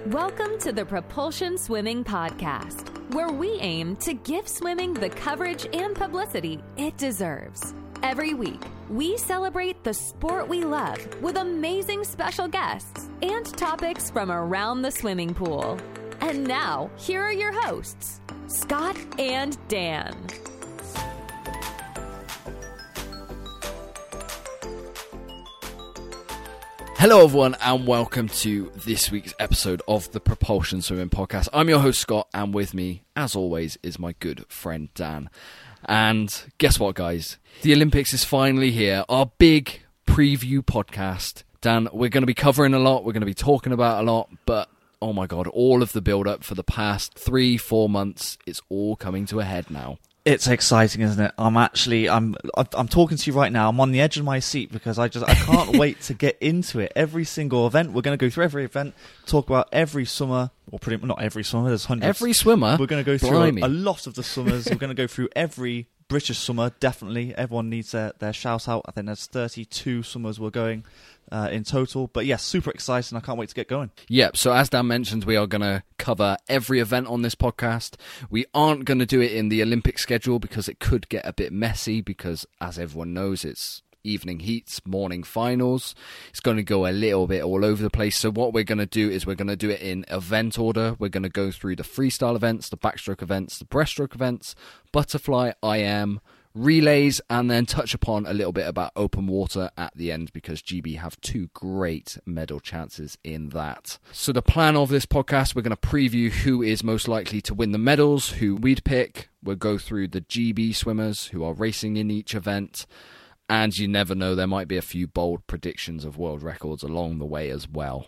Welcome to the Propulsion Swimming Podcast, where we aim to give swimming the coverage and publicity it deserves. Every week, we celebrate the sport we love with amazing special guests and topics from around the swimming pool. And now, here are your hosts, Scott and Dan. Hello everyone and welcome to this week's episode of the Propulsion Swimming Podcast. I'm your host Scott, and with me, as always, is my good friend Dan. And guess what, guys? The Olympics is finally here. Our big preview podcast. Dan, we're going to be covering a lot, we're going to be talking about a lot, but oh my god, all of the build-up for the past 3-4 months, it's all coming to a head now. It's exciting, isn't it? I'm talking to you right now. I'm on the edge of my seat because I can't wait to get into it. Every single event, we're going to go through every event, talk about every swimmer, or pretty much not every swimmer. There's hundreds. Every swimmer. We're going to go through a lot of the swimmers. We're going to go through every British swimmer. Definitely, everyone needs their shout out. I think there's 32 swimmers we're going in total. But yes, super exciting. I can't wait to get going. Yep, so as Dan mentioned, we are going to cover every event on this podcast. We aren't going to do it in the Olympic schedule because it could get a bit messy because, as everyone knows, it's evening heats, morning finals. It's going to go a little bit all over the place. So what we're going to do is we're going to do it in event order. We're going to go through the freestyle events, the backstroke events, the breaststroke events, butterfly, IM, relays, and then touch upon a little bit about open water at the end because GB have 2 great medal chances in that. So the plan of this podcast, we're going to preview who is most likely to win the medals, who we'd pick. We'll go through the GB swimmers who are racing in each event, and you never know, there might be a few bold predictions of world records along the way as well.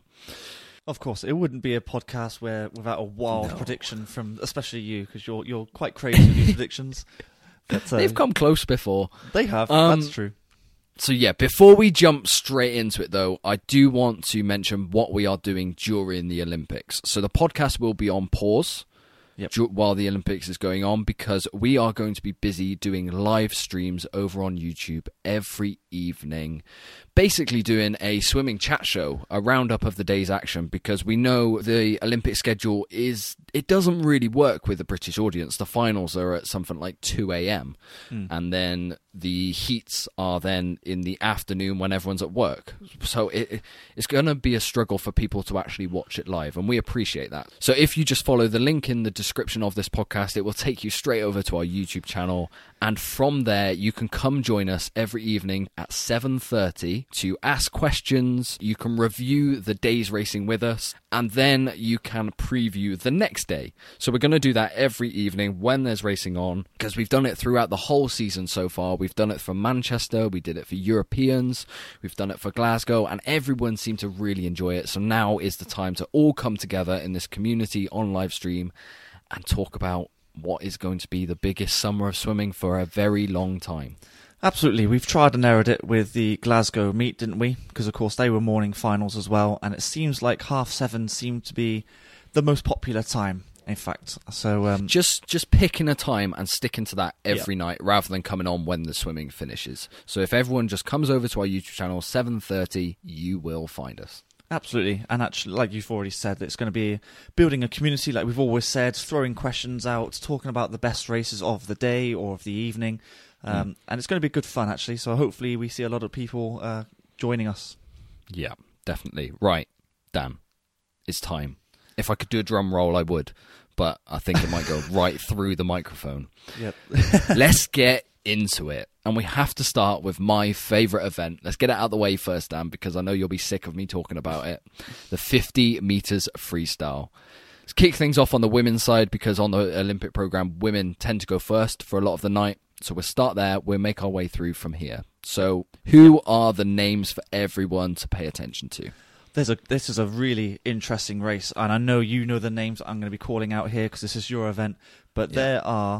Of course, it wouldn't be a podcast without a wild prediction from, especially you, because you're quite crazy with your predictions. But, they've come close before. They have, that's true. So yeah, before we jump straight into it though, I do want to mention what we are doing during the Olympics. So the podcast will be on pause while the Olympics is going on because we are going to be busy doing live streams over on YouTube every evening, basically doing a swimming chat show, a roundup of the day's action, because we know the Olympic schedule it doesn't really work with the British audience. The finals are at something like 2 a.m. and then the heats are then in the afternoon when everyone's at work. So it's going to be a struggle for people to actually watch it live, and we appreciate that. So if you just follow the link in the description of this podcast, it will take you straight over to our YouTube channel, and from there you can come join us every evening at 7:30 to ask questions. You can review the day's racing with us, and then you can preview the next day. So we're going to do that every evening when there's racing on, because we've done it throughout the whole season so far. We've done it for Manchester, we did it for Europeans, we've done it for Glasgow, and everyone seemed to really enjoy it. So now is the time to all come together in this community on live stream and talk about what is going to be the biggest summer of swimming for a very long time. Absolutely. We've tried and errored it with the Glasgow meet, didn't we? Because, of course, they were morning finals as well, and it seems like 7:30 seemed to be the most popular time, in fact. So just picking a time and sticking to that every night rather than coming on when the swimming finishes. So if everyone just comes over to our YouTube channel, 7:30, you will find us. Absolutely. And actually, like you've already said, it's going to be building a community, like we've always said, throwing questions out, talking about the best races of the day or of the evening. And it's going to be good fun, actually. So hopefully we see a lot of people joining us. Yeah, definitely. Right, Dan, it's time. If I could do a drum roll, I would. But I think it might go right through the microphone. Yep. Let's get into it. And we have to start with my favourite event. Let's get it out of the way first, Dan, because I know you'll be sick of me talking about it. The 50 metres freestyle. Let's kick things off on the women's side, because on the Olympic programme, women tend to go first for a lot of the night. So we'll start there. We'll make our way through from here. So who are the names for everyone to pay attention to? This is a really interesting race, and I know you know the names I'm going to be calling out here because this is your event. But there are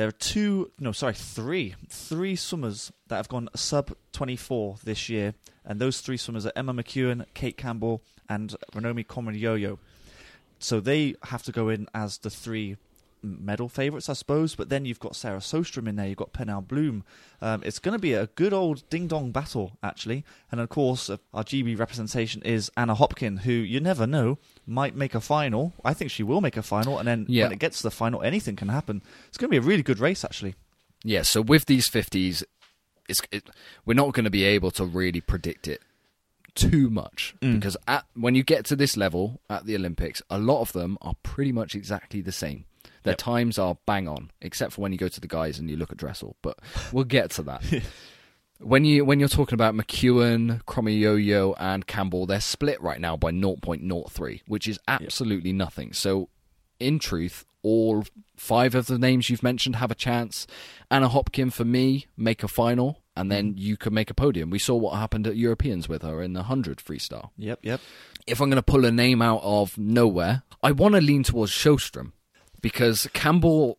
three swimmers that have gone sub 24 this year, and those 3 swimmers are Emma McEwen, Kate Campbell, and Ranomi Komrioyo. So they have to go in as the 3 medal favourites, I suppose. But then you've got Sarah Sostrom in there. You've got Pernell Bloom. It's going to be a good old ding-dong battle, actually. And, of course, our GB representation is Anna Hopkin, who you never know might make a final. I think she will make a final. And then when it gets to the final, anything can happen. It's going to be a really good race, actually. Yeah, so with these 50s, we're not going to be able to really predict it too much because when you get to this level at the Olympics, a lot of them are pretty much exactly the same. Their times are bang on, except for when you go to the guys and you look at Dressel. But we'll get to that. When you're talking about McEwen, Cromayoyo, and Campbell, they're split right now by 0.03, which is absolutely nothing. So, in truth, all 5 of the names you've mentioned have a chance. Anna Hopkin, for me, make a final, and then you could make a podium. We saw what happened at Europeans with her in the 100 freestyle. Yep. If I'm going to pull a name out of nowhere, I want to lean towards Sjostrom, because Campbell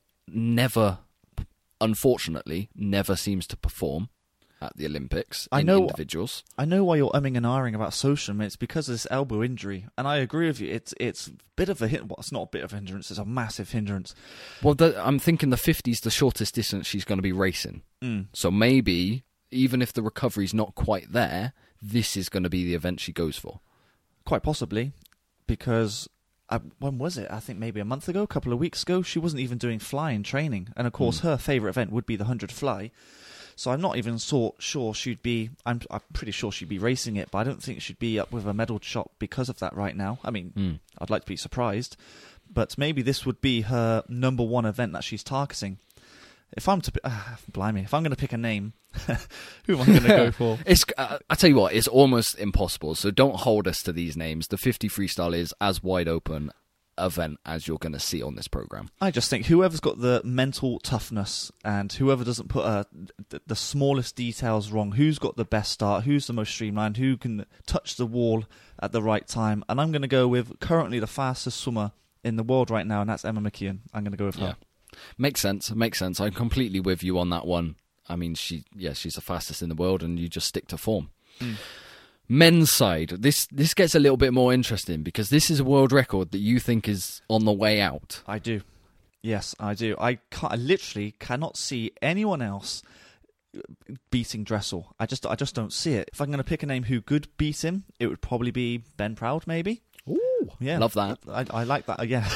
unfortunately, never seems to perform at the Olympics individuals. I know why you're umming and ahhing about Sostrom. It's because of this elbow injury, and I agree with you. It's a bit of a hit. Well, it's not a bit of a hindrance. It's a massive hindrance. Well, I'm thinking the 50's the shortest distance she's going to be racing. So maybe even if the recovery's not quite there, this is going to be the event she goes for. Quite possibly, because when was it? I think maybe a month ago, a couple of weeks ago, she wasn't even doing fly in training, and of course her favourite event would be the 100 fly. So I'm not even sure she'd be... I'm pretty sure she'd be racing it, but I don't think she'd be up with a medal shot because of that right now. I mean, I'd like to be surprised, but maybe this would be her number 1 event that she's targeting. If I'm to... blimey, if I'm going to pick a name, who am I going to go for? I tell you what, it's almost impossible, so don't hold us to these names. The 50 freestyle is as wide open event as you're going to see on this program. I just think whoever's got the mental toughness and whoever doesn't put the smallest details wrong, who's got the best start, who's the most streamlined, who can touch the wall at the right time. And I'm going to go with currently the fastest swimmer in the world right now, and that's Emma McKeon. I'm going to go with her. Makes sense. I'm completely with you on that one. I mean, she's the fastest in the world, and you just stick to form. Men's side, this gets a little bit more interesting because this is a world record that you think is on the way out. I do. Yes, I do. I literally cannot see anyone else beating Dressel. I just don't see it. If I'm going to pick a name who could beat him, it would probably be Ben Proud, maybe. Ooh, yeah, love that. I like that. Yeah,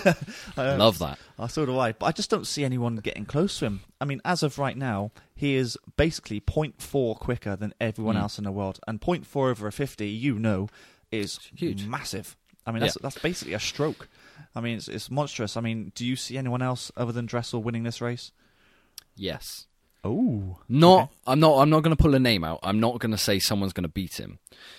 love that. So do I. But I just don't see anyone getting close to him. I mean, as of right now, he is basically 0.4 quicker than everyone else in the world, and 0.4 over a 50, is huge, massive. I mean, that's basically a stroke. I mean, it's monstrous. I mean, do you see anyone else other than Dressel winning this race? Yes. Oh, okay. I'm not going to pull a name out. I'm not going to say someone's going to beat him.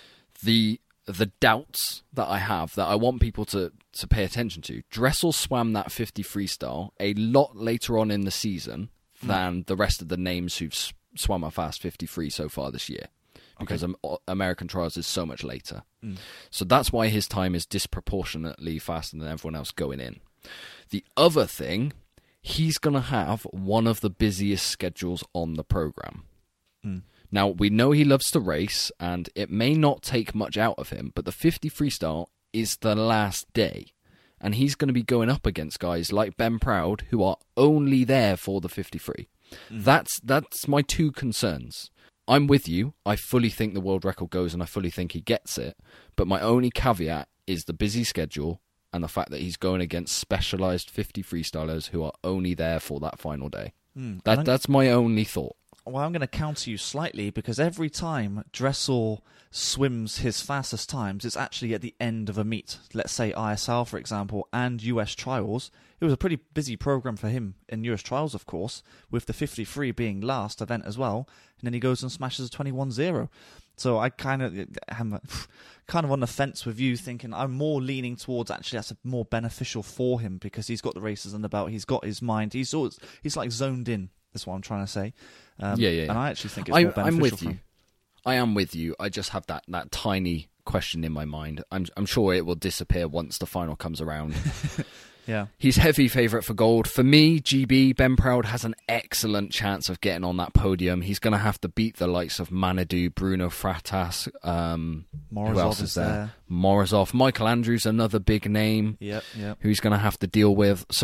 The doubts that I have, that I want people to pay attention to. Dressel swam that 50 freestyle a lot later on in the season than the rest of the names who've swum a fast 53 so far this year, because American trials is so much later. So that's why his time is disproportionately faster than everyone else going in. The other thing, he's going to have one of the busiest schedules on the program. Now, we know he loves to race, and it may not take much out of him, but the 50 freestyle is the last day. And he's going to be going up against guys like Ben Proud, who are only there for the 53. That's my 2 concerns. I'm with you. I fully think the world record goes, and I fully think he gets it. But my only caveat is the busy schedule and the fact that he's going against specialised 50 freestylers who are only there for that final day. That's my only thought. Well, I'm going to counter you slightly, because every time Dressel swims his fastest times, it's actually at the end of a meet. Let's say ISL, for example, and US Trials. It was a pretty busy program for him in US Trials, of course, with the 53 being last event as well. And then he goes and smashes a 21-0. So I kind of am on the fence with you, thinking I'm more leaning towards actually that's more beneficial for him, because he's got the races under the belt. He's got his mind. He's like zoned in. That's what I'm trying to say. And I actually think it's more beneficial. I'm with for you. him. I am with you. I just have that tiny question in my mind. I'm sure it will disappear once the final comes around. Yeah. He's heavy favourite for gold. For me, GB, Ben Proud has an excellent chance of getting on that podium. He's going to have to beat the likes of Manadou, Bruno Fratas. Who else is there? Morozov. Michael Andrews, another big name. Yep. Who he's going to have to deal with. So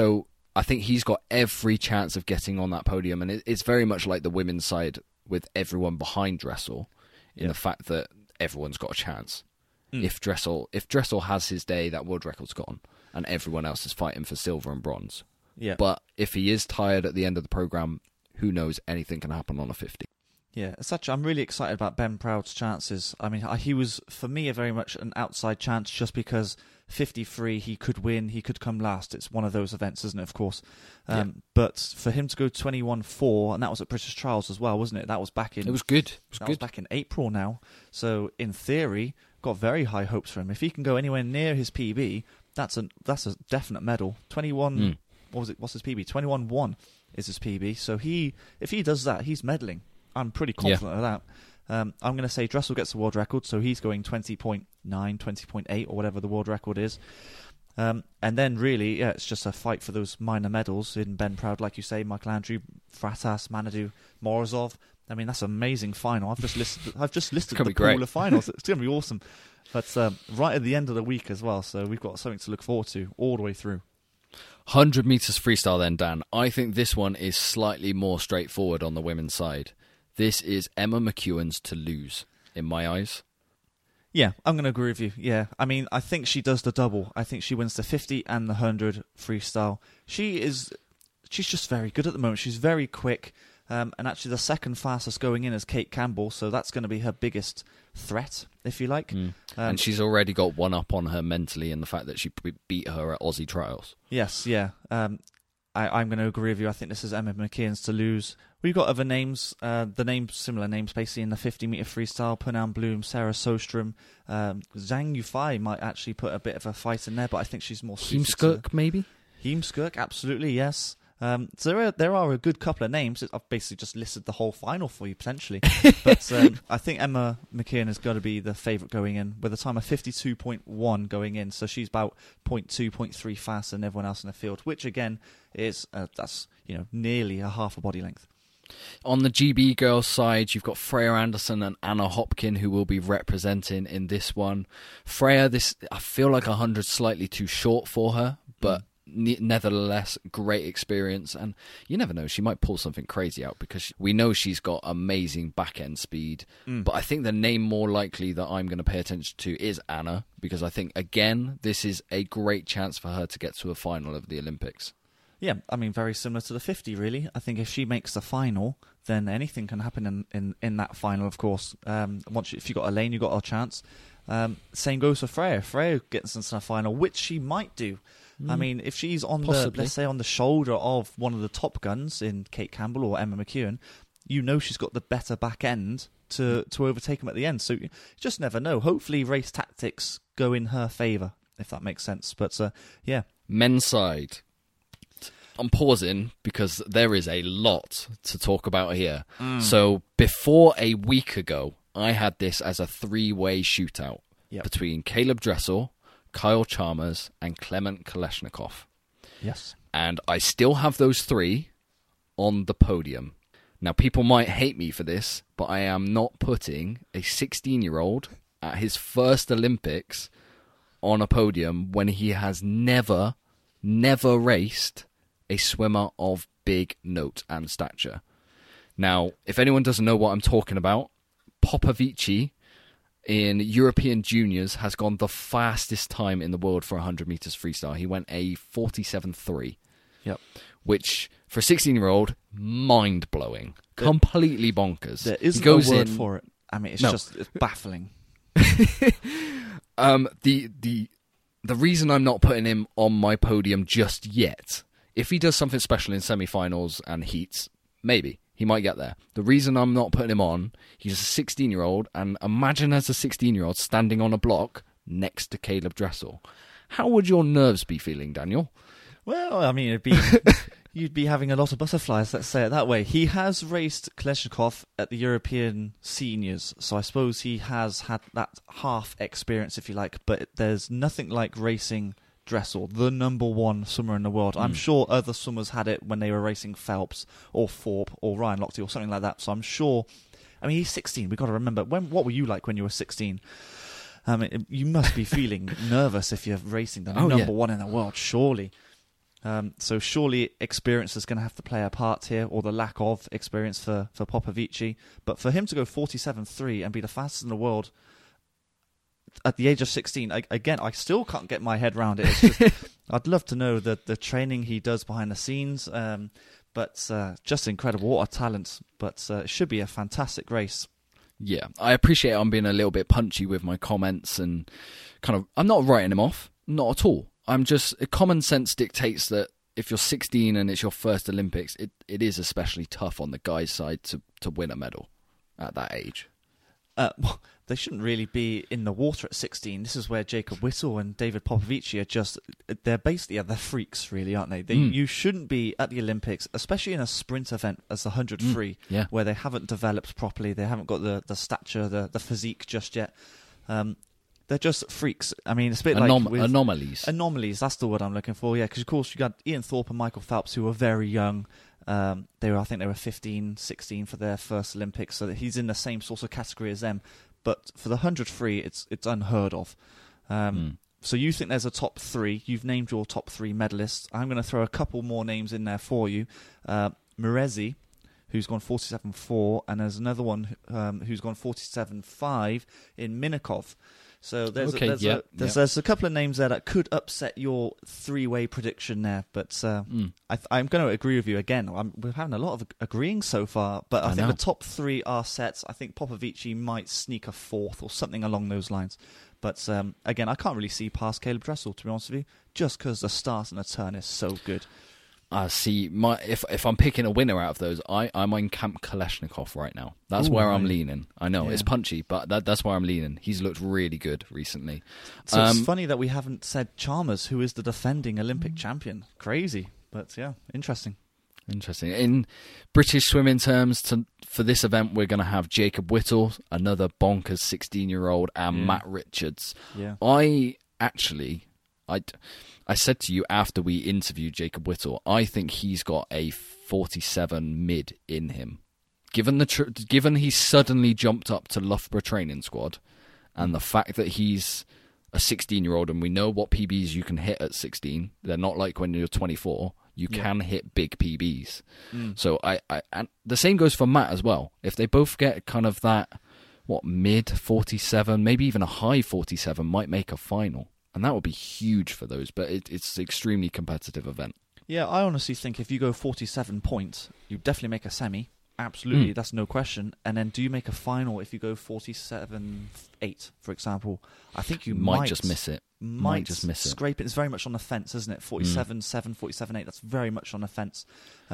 I think he's got every chance of getting on that podium, and it's very much like the women's side with everyone behind Dressel in the fact that everyone's got a chance. If Dressel has his day, that world record's gone, and everyone else is fighting for silver and bronze. Yeah. But if he is tired at the end of the program, who knows? Anything can happen on a 50. Yeah, as such, I'm really excited about Ben Proud's chances. I mean, he was, for me, a very much an outside chance just because 53, he could win, he could come last. It's one of those events, isn't it, of course? But for him to go 21-4, and that was at British Trials as well, wasn't it? That was back in... It was good. Was back in April now. So, in theory, got very high hopes for him. If he can go anywhere near his PB, that's a definite medal. 21... What's his PB? 21-1 is his PB. So if he does that, he's medaling. I'm pretty confident of that. I'm going to say Dressel gets the world record, so he's going 20.9, 20.8, or whatever the world record is. And then really, it's just a fight for those minor medals in Ben Proud, like you say, Michael Andrew, Fratas, Manadou, Morozov. I mean, that's an amazing final. I've just listed the pool of finals. It's going to be awesome. But right at the end of the week as well, so we've got something to look forward to all the way through. 100 metres freestyle then, Dan. I think this one is slightly more straightforward on the women's side. This is Emma McEwen's to lose, in my eyes. Yeah, I'm going to agree with you. Yeah, I mean, I think she does the double. I think she wins the 50 and the 100 freestyle. She's just very good at the moment. She's very quick. And actually the second fastest going in is Kate Campbell, so that's going to be her biggest threat, if you like. And she's already got one up on her mentally in the fact that she beat her at Aussie Trials. Yes, yeah. I'm going to agree with you. I think this is Emma McKeon's to lose. We've got other names, similar names basically in the 50-metre freestyle. Punam Bloom, Sarah Sostrom. Zhang Yufei might actually put a bit of a fight in there, but I think she's more suited to... Heemskirk, maybe? Heemskirk, absolutely, yes. So there are a good couple of names. I've basically just listed the whole final for you, potentially. But I think Emma McKeon has got to be the favourite going in, with a time of 52.1 going in. So she's about 0.2, 0.3 faster than everyone else in the field, which, again, is that's nearly a half a body length. On the GB girls' side, you've got Freya Anderson and Anna Hopkin, who will be representing in this one. Freya, I feel like 100's slightly too short for her, but... nevertheless, great experience, and you never know, she might pull something crazy out because we know she's got amazing back-end speed. But I think the name more likely that I'm going to pay attention to is Anna, because I think, again, this is a great chance for her to get to a final of the Olympics. Yeah, I mean, very similar to the 50, really. I think if she makes the final, then anything can happen in that final, of course. If you've got a lane, you've got a chance. Same goes for Freya. Freya gets into the final, which she might do. I mean, if she's on let's say on the shoulder of one of the top guns in Kate Campbell or Emma McEwen, she's got the better back end to overtake them at the end. So you just never know. Hopefully race tactics go in her favour, if that makes sense. But yeah. Men's side. I'm pausing because there is a lot to talk about here. So before a week ago, I had this as a 3-way shootout between Caleb Dressel, Kyle Chalmers, and Clement Kalashnikov. Yes. And I still have those 3 on the podium. Now, people might hate me for this, but I am not putting a 16-year-old at his first Olympics on a podium when he has never raced a swimmer of big note and stature. Now, if anyone doesn't know what I'm talking about, Popovici in European Juniors has gone the fastest time in the world for 100 metres freestyle. He went a 47.3. Yep. Which, for a 16-year-old, mind-blowing. Completely bonkers. There isn't a word for it. I mean, it's baffling. The reason I'm not putting him on my podium just yet, if he does something special in semi-finals and heats, maybe. He might get there. The reason I'm not putting him on, he's a 16-year-old, and imagine as a 16-year-old standing on a block next to Caleb Dressel. How would your nerves be feeling, Daniel? Well, I mean, you'd be having a lot of butterflies, let's say it that way. He has raced Kalashnikov at the European Seniors, so I suppose he has had that half experience, if you like, but there's nothing like racing Dressel, the number 1 swimmer in the world. I'm sure other swimmers had it when they were racing Phelps or Thorpe or Ryan Lochte or something like that. So I'm sure. I mean, he's 16. We've got to remember. What were you like when you were 16? I mean, you must be feeling nervous if you're racing the number 1 in the world, surely. So surely experience is going to have to play a part here, or the lack of experience for Popovici. But for him to go 47.3 and be the fastest in the world at the age of 16, again, I still can't get my head around it. It's just, I'd love to know the training he does behind the scenes. But just incredible. What a talent. But it should be a fantastic race. Yeah, I appreciate I'm being a little bit punchy with my comments and I'm not writing him off. Not at all. I'm just, common sense dictates that if you're 16 and it's your first Olympics, it is especially tough on the guy's side to win a medal at that age. Well, they shouldn't really be in the water at 16. This is where Jacob Whittle and David Popovici are they're freaks, really, aren't they? You shouldn't be at the Olympics, especially in a sprint event as the 100 free, where they haven't developed properly. They haven't got the stature, the physique just yet. They're just freaks. I mean, it's a bit like anomalies. Anomalies, that's the word I'm looking for. Yeah, because of course you got Ian Thorpe and Michael Phelps, who were very young. I think they were 15, 16 for their first Olympics, so that he's in the same sort of category as them. But for the 100 free, it's unheard of. So you think there's a top three? You've named your top three medalists. I'm going to throw a couple more names in there for you. Murezi, who's gone 47.4, and there's another one who's gone 47.5 in Minikov. So there's a couple of names there that could upset your three-way prediction there. But I'm going to agree with you again. We're having a lot of agreeing so far, but I think the top three are set. I think Popovici might sneak a fourth or something along those lines. But again, I can't really see past Caleb Dressel, to be honest with you, just because the start and the turn is so good. See, if I'm picking a winner out of those, I'm on Camp Kalashnikov right now. That's where I'm leaning. I know, it's punchy, but that's where I'm leaning. He's looked really good recently. So it's funny that we haven't said Chalmers, who is the defending Olympic champion. Crazy, but yeah, interesting. Interesting. In British swimming terms, for this event, we're going to have Jacob Whittle, another bonkers 16-year-old, and Matt Richards. Yeah. I said to you after we interviewed Jacob Whittle, I think he's got a 47 mid in him. Given he suddenly jumped up to Loughborough training squad, and the fact that he's a 16-year-old, and we know what PBs you can hit at 16. They're not like when you're 24. You can hit big PBs. So and the same goes for Matt as well. If they both get kind of that, mid 47, maybe even a high 47, might make a final. And that would be huge for those, but it's an extremely competitive event. Yeah, I honestly think if you go 47 points, you definitely make a semi. Absolutely, that's no question. And then do you make a final if you go 47.8, for example? I think you might just miss it. Might just miss it. Scrape it. It's very much on the fence, isn't it? 47.7, 47.8, that's very much on the fence.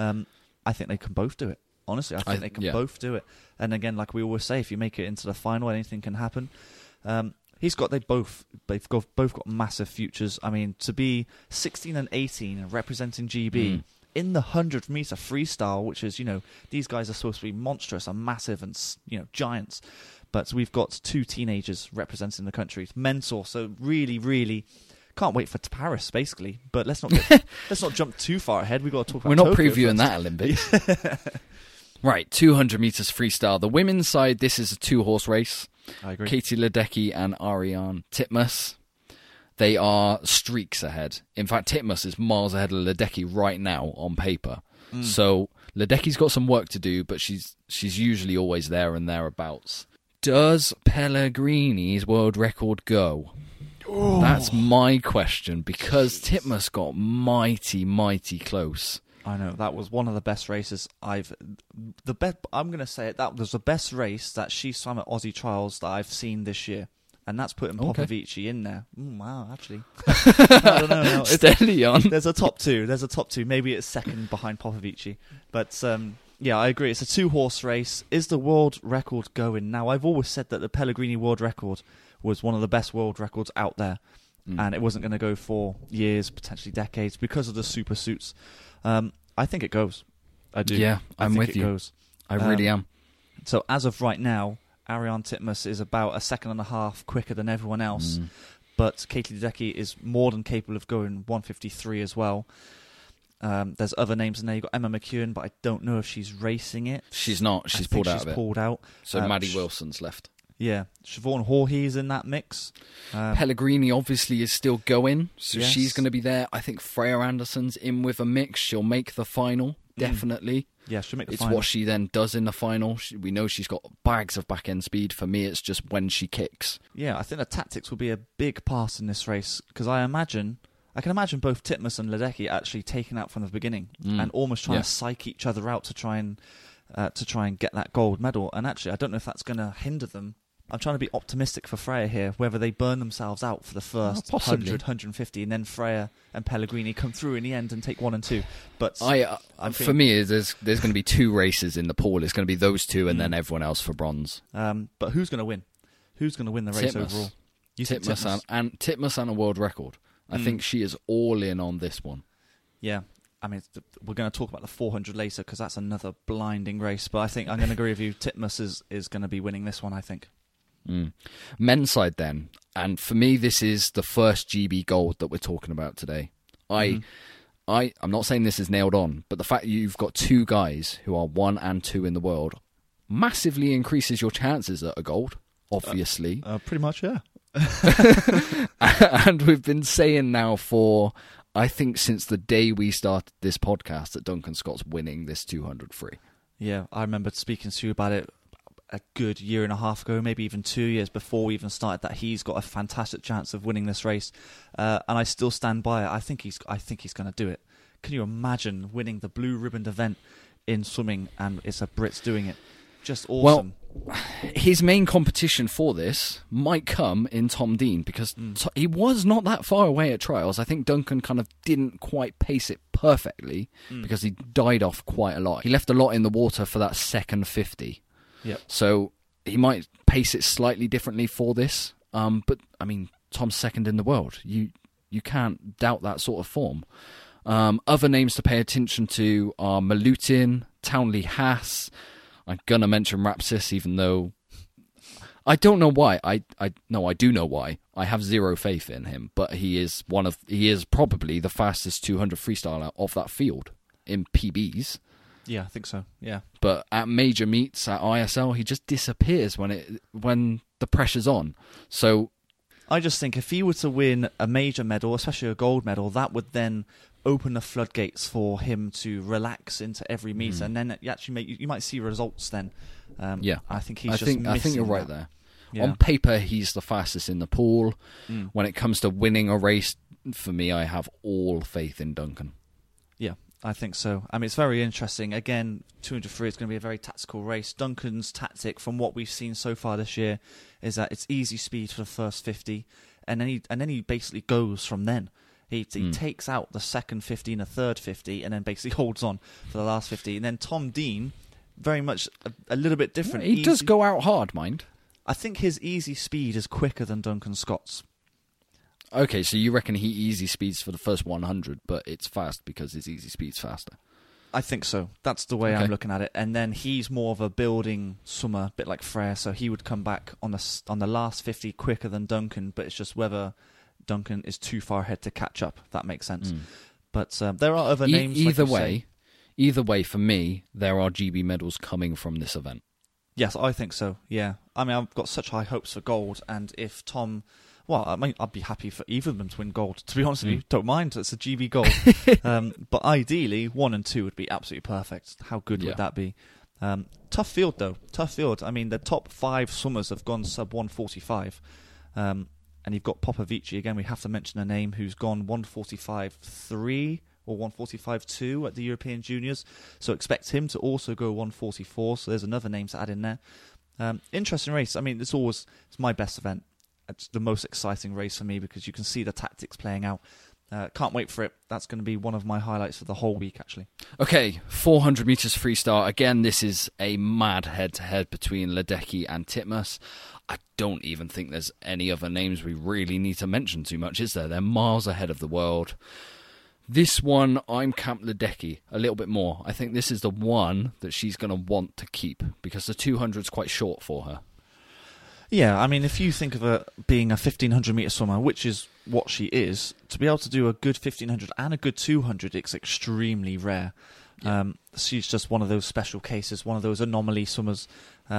I think they can both do it. Honestly, I think they can both do it. And again, like we always say, if you make it into the final, anything can happen. They've both got massive futures. I mean, to be 16 and 18 and representing GB in the 100-meter freestyle, which is, these guys are supposed to be monstrous and massive and, giants. But we've got two teenagers representing the country. It's mental. So really, really can't wait for Paris, basically. But let's not jump too far ahead. We've got to talk about We're not Tokyo previewing first. that Olympics. Right, 200 meters freestyle. The women's side, this is a two-horse race. I agree. Katie Ledecky and Ariane Titmus. They are streaks ahead. In fact, Titmus is miles ahead of Ledecky right now on paper. So Ledecky's got some work to do, but she's usually always there and thereabouts. Does Pellegrini's world record go? Oh. That's my question, because Titmus got mighty, mighty close. I know, that was one of the best races I'm going to say it, that was the best race that she swam at Aussie Trials that I've seen this year. And that's putting Popovici in there. Wow, actually. I don't know. Steady on. There's a top two. Maybe it's second behind Popovici. But yeah, I agree. It's a two-horse race. Is the world record going? Now, I've always said that the Pellegrini world record was one of the best world records out there. And it wasn't going to go for years, potentially decades, because of the super suits. I think it goes. I do. Yeah, I'm with you. Goes. I really am. So as of right now, Ariane Titmus is about a second and a half quicker than everyone else. But Katie Ledecky is more than capable of going 1:53 as well. There's other names in there. You've got Emma McEwen, but I don't know if she's racing it. She's not. She's pulled out of it. Pulled out. So Maddie Wilson's left. Yeah, Siobhan Voorhees in that mix. Pellegrini obviously is still going, so Yes. she's going to be there. I think Freya Anderson's in with a mix. She'll make the final, definitely. Yeah, she'll make the It's final. what she then does in the final. We know she's got bags of back-end speed. For me, it's just when she kicks. Yeah, I think the tactics will be a big part in this race, because I can imagine both Titmus and Ledecky actually taking out from the beginning and almost trying to psych each other out to try and get that gold medal. And actually, I don't know if that's going to hinder them. I'm trying to be optimistic for Freya here, whether they burn themselves out for the first 100, 150, and then Freya and Pellegrini come through in the end and take 1 and 2. But for me, there's going to be 2 races in the pool. It's going to be those 2 and then everyone else for bronze. But who's going to win? Who's going to win the race Titmus. overall? You think Titmus and a world record. I think she is all in on this one. Yeah. I mean, we're going to talk about the 400 later, because that's another blinding race. But I think I'm going to agree with you. Titmus is going to be winning this one, I think. Men's side then, and for me this is the first GB gold that we're talking about today. I'm not saying this is nailed on, but the fact that you've got 2 guys who are 1 and 2 in the world massively increases your chances at a gold, obviously. Pretty much, yeah. And we've been saying now for, I think, since the day we started this podcast, that Duncan Scott's winning this 200 free. Yeah, I remember speaking to you about it a good year and a half ago, maybe even 2 years before we even started, that he's got a fantastic chance of winning this race, and I still stand by it. I think he's going to do it. Can you imagine winning the blue ribbon event in swimming, and it's a Brit doing it? Just awesome. Well, his main competition for this might come in Tom Dean, because he was not that far away at trials. I think Duncan kind of didn't quite pace it perfectly because he died off quite a lot. He left a lot in the water for that second 50. Yep. So he might pace it slightly differently for this. But, I mean, Tom's second in the world. You can't doubt that sort of form. Other names to pay attention to are Malutin, Townley Haas. I'm going to mention Rapsis, even though I don't know why. I do know why. I have zero faith in him, but he is probably the fastest 200 freestyler of that field in PBs. Yeah, I think so. Yeah. But at major meets, at ISL, he just disappears when the pressure's on. So I just think if he were to win a major medal, especially a gold medal, that would then open the floodgates for him to relax into every meet, and then you might see results then. Yeah, I think I think you're right there. Yeah. On paper, he's the fastest in the pool. When it comes to winning a race, for me, I have all faith in Duncan. Yeah, I think so. I mean, it's very interesting. Again, 200 free, it's going to be a very tactical race. Duncan's tactic, from what we've seen so far this year, is that it's easy speed for the first 50, and then he basically goes from then. He takes out the second 50 and the third 50, and then basically holds on for the last 50. And then Tom Dean, very much a little bit different. He does go out hard, mind. I think his easy speed is quicker than Duncan Scott's. Okay, so you reckon he easy speeds for the first 100, but it's fast because his easy speed's faster. I think so. That's the way I'm looking at it. And then he's more of a building swimmer, a bit like Freya, so he would come back on the last 50 quicker than Duncan, but it's just whether Duncan is too far ahead to catch up. That makes sense. But there are other names. Either way, for me, there are GB medals coming from this event. Yes, I think so. Yeah, I mean, I've got such high hopes for gold, and if Tom, well, I mean, I'd be happy for either of them to win gold. To be honest with you, don't mind. It's a GB gold. But ideally, 1 and 2 would be absolutely perfect. How good would that be? Tough field, though. Tough field. I mean, the top 5 swimmers have gone sub 145. And you've got Popovici, again, we have to mention a name, who's gone 145.3 or 145.2 at the European Juniors. So expect him to also go 144. So there's another name to add in there. Interesting race. I mean, it's my best event. It's the most exciting race for me because you can see the tactics playing out. Can't wait for it. That's going to be one of my highlights for the whole week, actually. Okay, 400 metres freestyle. Again, this is a mad head-to-head between Ledecky and Titmus. I don't even think there's any other names we really need to mention too much, is there? They're miles ahead of the world. This one, I'm Camp Ledecky a little bit more. I think this is the one that she's going to want to keep because the 200's quite short for her. Yeah, I mean, if you think of her being a 1,500 metre swimmer, which is what she is, to be able to do a good 1,500 and a good 200, it's extremely rare. Yeah. She's just one of those special cases, one of those anomaly swimmers. And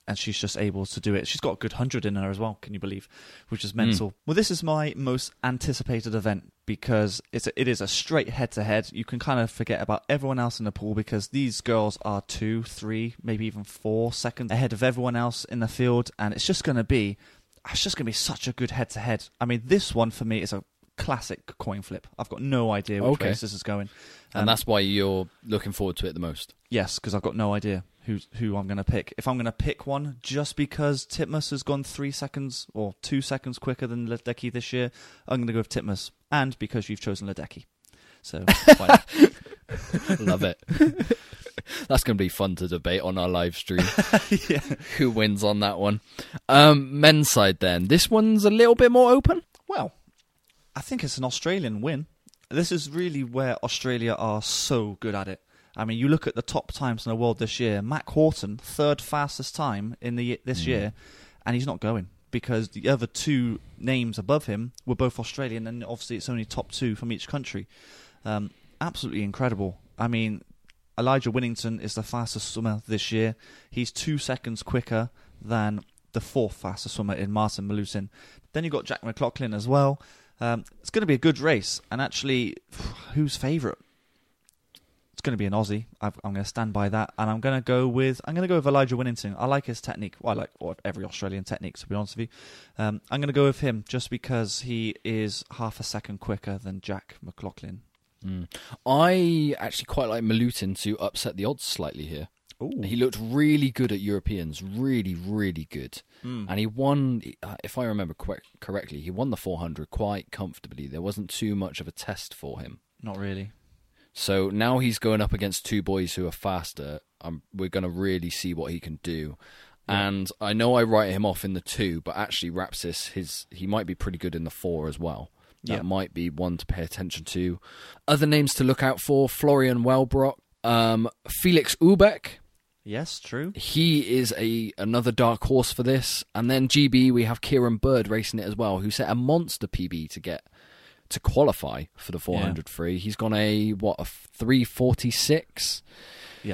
and she's just able to do it. She's got a good 100 in her as well, can you believe? Which is mental. Well, this is my most anticipated event because it is a straight head-to-head. You can kind of forget about everyone else in the pool because these girls are 2, 3, maybe even 4 seconds ahead of everyone else in the field, and it's just going to be such a good head-to-head. I mean, this one for me is a classic coin flip. I've got no idea which race this is going. And that's why you're looking forward to it the most? Yes, because I've got no idea who I'm going to pick. If I'm going to pick one, just because Titmus has gone 3 seconds or 2 seconds quicker than Ledecky this year, I'm going to go with Titmus. And because you've chosen Ledecky. So, why not? Love it. That's going to be fun to debate on our live stream. Yeah. Who wins on that one? Men's side then. This one's a little bit more open? Well, I think it's an Australian win. This is really where Australia are so good at it. I mean, you look at the top times in the world this year. Mac Horton, 3rd fastest time in this year, and he's not going because the other 2 names above him were both Australian, and obviously it's only top 2 from each country. Absolutely incredible. I mean, Elijah Winnington is the fastest swimmer this year. He's 2 seconds quicker than the 4th fastest swimmer in Martin Malusin. Then you've got Jack McLaughlin as well. It's going to be a good race, and actually, who's favourite? It's going to be an Aussie. I'm going to stand by that, and I'm going to go with Elijah Winnington. I like his technique. Well, I like every Australian technique, to be honest with you. I'm going to go with him just because he is half a second quicker than Jack McLaughlin. I actually quite like Malutin to upset the odds slightly here. Ooh. He looked really good at Europeans, really, really good. And he won, if I remember correctly, he won the 400 quite comfortably. There wasn't too much of a test for him. Not really. So now he's going up against 2 boys who are faster. We're going to really see what he can do. Yeah. And I know I write him off in the 2, but actually Rapsis, he might be pretty good in the 4 as well. That might be one to pay attention to. Other names to look out for, Florian Wellbrock, Felix Ubeck. Yes, true. He is another dark horse for this. And then GB, we have Kieran Bird racing it as well, who set a monster PB to qualify for the 400 free. He's gone a 3:46. Yep.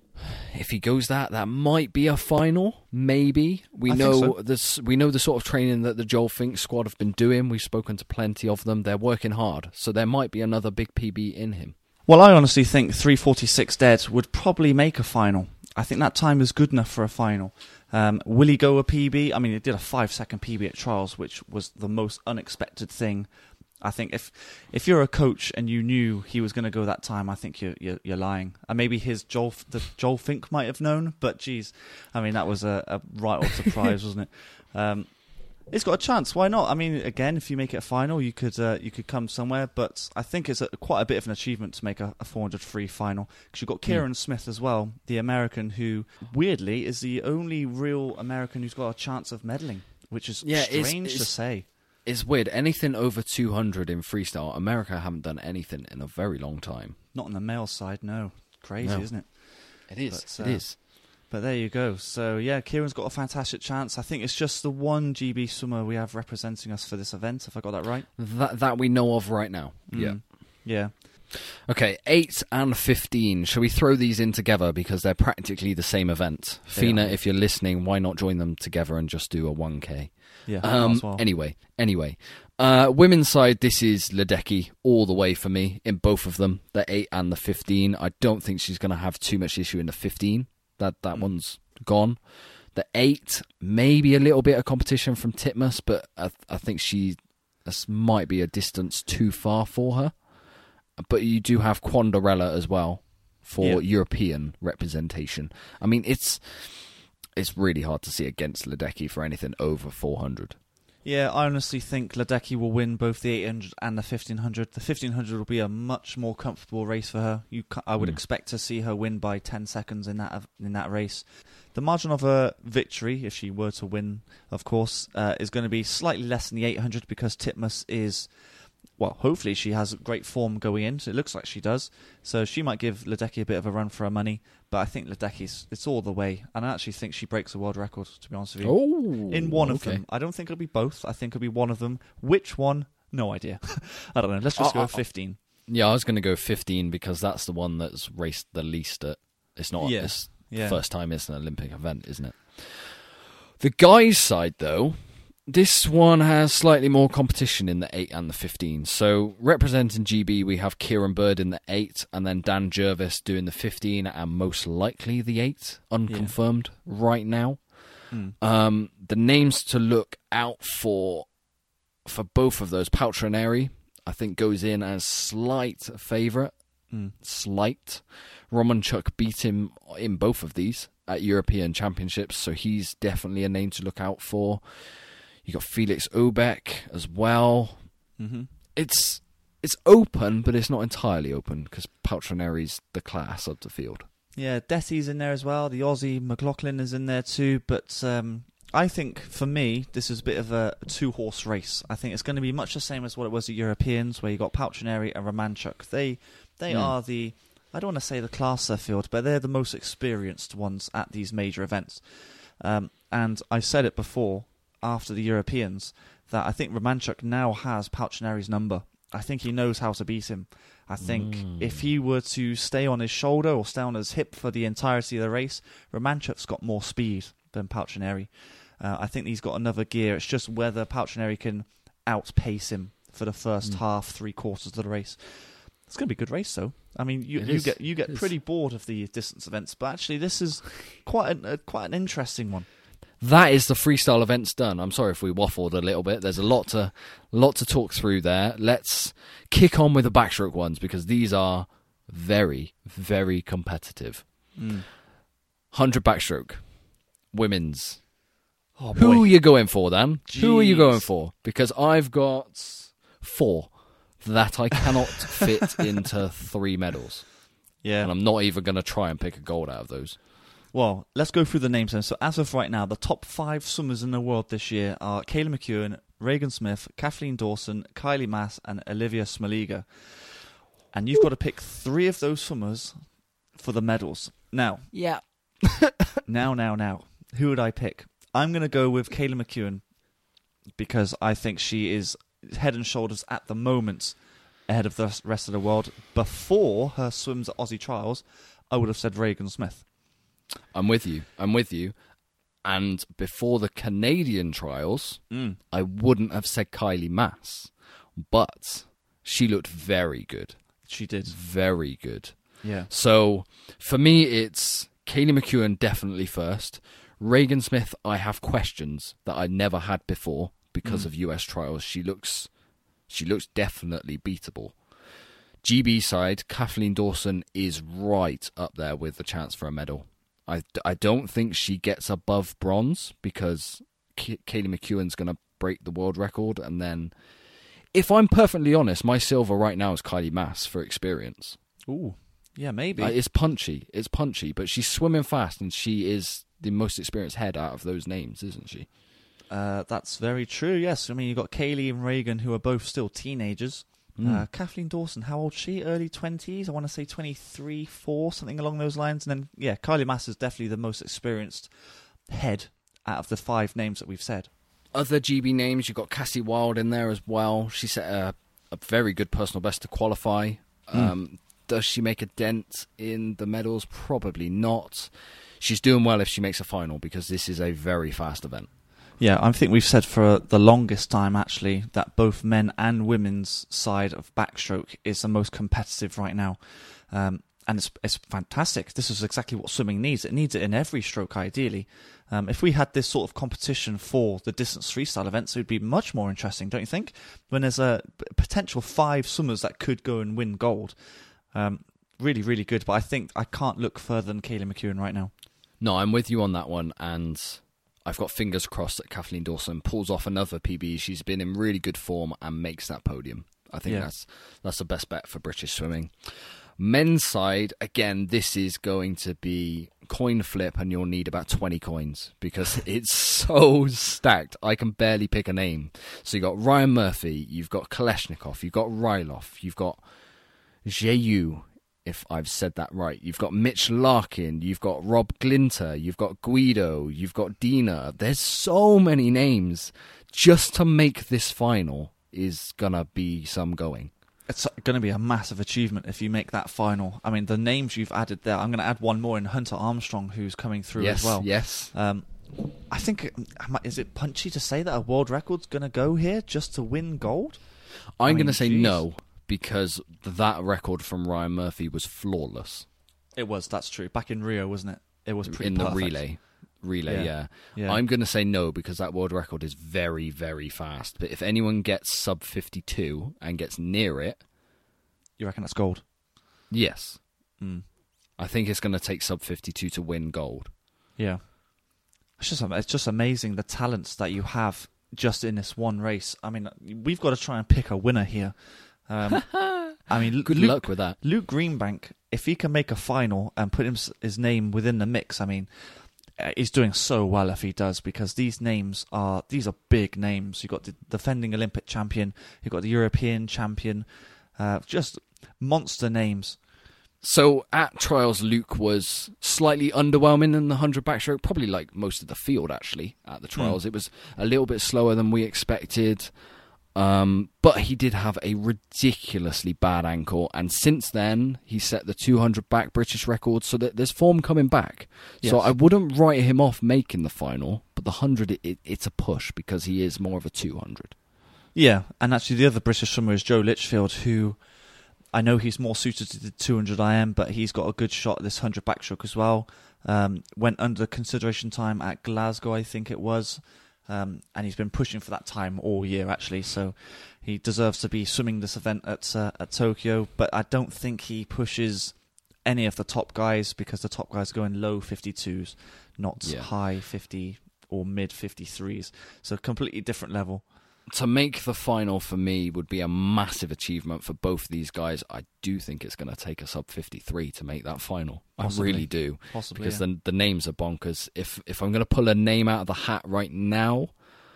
If he goes that might be a final. Maybe we know this. We know the sort of training that the Joel Fink squad have been doing. We've spoken to plenty of them. They're working hard, so there might be another big PB in him. Well, I honestly think 3:46 dead would probably make a final. I think that time is good enough for a final. Will he go a PB? I mean, he did a 5-second PB at trials, which was the most unexpected thing. I think if you're a coach and you knew he was going to go that time, I think you're lying. And maybe Joel Fink might have known, but geez, I mean that was a right old surprise, wasn't it? It's got a chance. Why not? I mean, again, if you make it a final, you could come somewhere. But I think it's quite a bit of an achievement to make a 400 free final because you've got Kieran Smith as well, the American who weirdly is the only real American who's got a chance of medaling, which is strange to say. It's weird. Anything over 200 in freestyle, America haven't done anything in a very long time. Not on the male side, no. Crazy, isn't it? It is. It is. But there you go. So, yeah, Kieran's got a fantastic chance. I think it's just the one GB swimmer we have representing us for this event, if I got that right. That we know of right now. Yeah. Okay, 8 and 15. Shall we throw these in together because they're practically the same event? Fina, if you're listening, why not join them together and just do a 1K? Yeah, as well. Anyway. Women's side, this is Ledecky all the way for me in both of them, the 8 and the 15. I don't think she's going to have too much issue in the 15. That one's gone. The 8, maybe a little bit of competition from Titmus, but I think this might be a distance too far for her. But you do have Quandarella as well for European representation. I mean, it's really hard to see against Ledecky for anything over 400. Yeah, I honestly think Ledecky will win both the 800 and the 1500. The 1500 will be a much more comfortable race for her. I would expect to see her win by 10 seconds in that race. The margin of her victory, if she were to win, of course, is going to be slightly less than the 800 because Titmus is... Well, hopefully she has great form going in. So it looks like she does. So she might give Ledecky a bit of a run for her money. But I think Ledecky's, it's all the way. And I actually think she breaks a world record, to be honest with you. Oh, in one of them. I don't think it'll be both. I think it'll be one of them. Which one? No idea. I don't know. Let's just go 15. Yeah, I was going to go 15 because that's the one that's raced the least at... It's not this first time it's an Olympic event, isn't it? The guys' side, though, this one has slightly more competition in the 8 and the 15. So representing GB, we have Kieran Bird in the 8, and then Dan Jervis doing the 15, and most likely the 8, unconfirmed right now. The names to look out for both of those, Paltrinieri, I think, goes in as slight favourite. Slight. Romanchuk beat him in both of these at European Championships, so he's definitely a name to look out for. You got Felix Obeck as well. It's open, but it's not entirely open because Paltrinieri's the class of the field. Yeah, Detti's in there as well. The Aussie McLaughlin is in there too. But I think, for me, this is a bit of a two-horse race. I think it's going to be much the same as what it was at Europeans, where you got Paltrinieri and Romanchuk. They are the, I don't want to say the class of the field, but they're the most experienced ones at these major events. And I said it before, after the Europeans, that I think Romanchuk now has Paltrinieri's number. I think he knows how to beat him. I think if he were to stay on his shoulder or stay on his hip for the entirety of the race, Romanchuk's got more speed than Paltrinieri. I think he's got another gear. It's just whether Paltrinieri can outpace him for the first half, 3/4 of the race. It's going to be a good race, though. I mean, you get pretty bored of the distance events, but actually this is quite an interesting one. That is the freestyle events done. I'm sorry if we waffled a little bit. There's a lot to talk through there. Let's kick on with the backstroke ones because these are very, very competitive. 100 backstroke, women's. Oh, boy. Who are you going for, Dan? Jeez. Who are you going for? Because I've got 4 that I cannot fit into 3 medals. Yeah. And I'm not even going to try and pick a gold out of those. Well, let's go through the names then. So as of right now, the top 5 swimmers in the world this year are Kayla McEwen, Regan Smith, Kathleen Dawson, Kylie Mass, and Olivia Smoliga. And you've got to pick 3 of those swimmers for the medals. Now. Yeah. Now. Who would I pick? I'm going to go with Kayla McEwen because I think she is head and shoulders at the moment ahead of the rest of the world. Before her swims at Aussie Trials, I would have said Regan Smith. I'm with you. And before the Canadian trials, I wouldn't have said Kylie Mass, but she looked very good. She did. Very good. Yeah. So for me, it's Kaylee McEwen definitely first. Regan Smith, I have questions that I never had before because of US trials. She looks definitely beatable. GB side, Kathleen Dawson is right up there with the chance for a medal. I don't think she gets above bronze because Kaylee McEwen's going to break the world record. And then, if I'm perfectly honest, my silver right now is Kylie Mass for experience. Ooh, yeah, maybe. It's punchy, but she's swimming fast and she is the most experienced head out of those names, isn't she? That's very true, yes. I mean, you've got Kaylee and Regan, who are both still teenagers. Kathleen Dawson, how old is she? Early 20s? I want to say 23, 4, something along those lines. And then, yeah, Kylie Mass is definitely the most experienced head out of the 5 names that we've said. Other GB names, you've got Cassie Wild in there as well. She set a very good personal best to qualify. Does she make a dent in the medals? Probably not. She's doing well if she makes a final because this is a very fast event. Yeah, I think we've said for the longest time, actually, that both men and women's side of backstroke is the most competitive right now. And it's fantastic. This is exactly what swimming needs. It needs it in every stroke, ideally. If we had this sort of competition for the distance freestyle events, it would be much more interesting, don't you think? When there's a potential 5 swimmers that could go and win gold. Really, really good. But I think I can't look further than Kayla McEwen right now. No, I'm with you on that one. And I've got fingers crossed that Kathleen Dawson pulls off another PB. She's been in really good form and makes that podium. I think that's the best bet for British swimming. Men's side, again, this is going to be coin flip and you'll need about 20 coins because it's so stacked. I can barely pick a name. So you've got Ryan Murphy, you've got Kaleshnikov, you've got Ryloff, you've got Jeyu, if I've said that right. You've got Mitch Larkin, you've got Rob Glinter, you've got Guido, you've got Dina. There's so many names. Just to make this final is going to be some going. It's going to be a massive achievement if you make that final. I mean, the names you've added there, I'm going to add one more in Hunter Armstrong, who's coming through as well. Yes. I think, is it punchy to say that a world record's going to go here just to win gold? I'm going to say no, because that record from Ryan Murphy was flawless. It was, that's true. Back in Rio, wasn't it? It was pretty in perfect. The relay, yeah. I'm going to say no, because that world record is very, very fast. But if anyone gets sub 52 and gets near it... You reckon that's gold? Yes. I think it's going to take sub 52 to win gold. Yeah. It's just amazing the talents that you have just in this one race. I mean, we've got to try and pick a winner here. I mean, good luck with that. Luke Greenbank, if he can make a final and put his name within the mix, I mean, he's doing so well if he does, because these are big names. You've got the defending Olympic champion, you've got the European champion, just monster names. So at trials, Luke was slightly underwhelming in the 100 backstroke, probably like most of the field actually at the trials. It was a little bit slower than we expected, but he did have a ridiculously bad ankle, and since then he set the 200 back British record, so that there's form coming back. Yes. So I wouldn't write him off making the final, but the 100 it's a push because he is more of a 200. Yeah, and actually the other British swimmer is Joe Litchfield, who I know he's more suited to the 200 IM, but he's got a good shot at this 100 backstroke as well. Went under consideration time at Glasgow, I think it was, and he's been pushing for that time all year, actually, so he deserves to be swimming this event at Tokyo, but I don't think he pushes any of the top guys, because the top guys go in low 52s, not high 50 or mid 53s, so completely different level. To make the final for me would be a massive achievement for both these guys. I do think it's going to take a sub 53 to make that final. Possibly. I really do. Possibly, because the names are bonkers. If I'm going to pull a name out of the hat right now,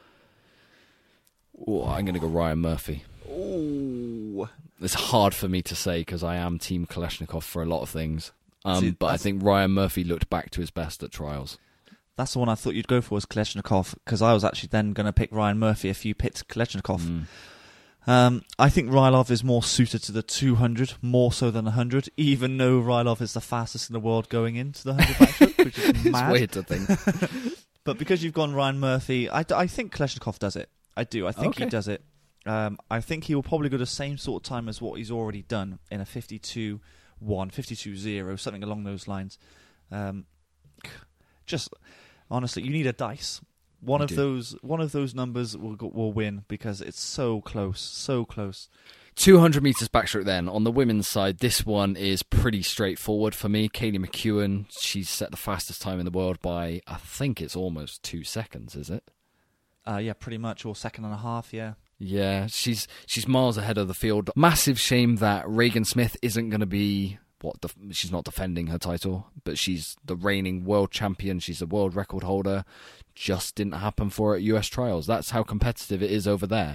I'm going to go Ryan Murphy. Ooh. It's hard for me to say because I am Team Kalashnikov for a lot of things. But I think Ryan Murphy looked back to his best at trials. That's the one I thought you'd go for, was Kalashnikov, because I was actually then going to pick Ryan Murphy if you picked Kalashnikov. I think Rylov is more suited to the 200, more so than 100, even though Rylov is the fastest in the world going into the 100 backstroke, which is mad. It's weird to think. But because you've gone Ryan Murphy, I think Kalashnikov does it. I do. I think he does it. I think he will probably go the same sort of time as what he's already done in a 52-1, 52-0, something along those lines. Just honestly, you need a dice. One of those numbers will win, because it's so close. 200 metres backstroke then. On the women's side, this one is pretty straightforward for me. Kaylee McEwen, she's set the fastest time in the world by, I think it's almost 2 seconds, is it? Yeah, pretty much, or second and a half, yeah. Yeah, she's miles ahead of the field. Massive shame that Regan Smith isn't going to be... she's not defending her title, but she's the reigning world champion. She's a world record holder. Just didn't happen for her at US trials. That's how competitive it is over there.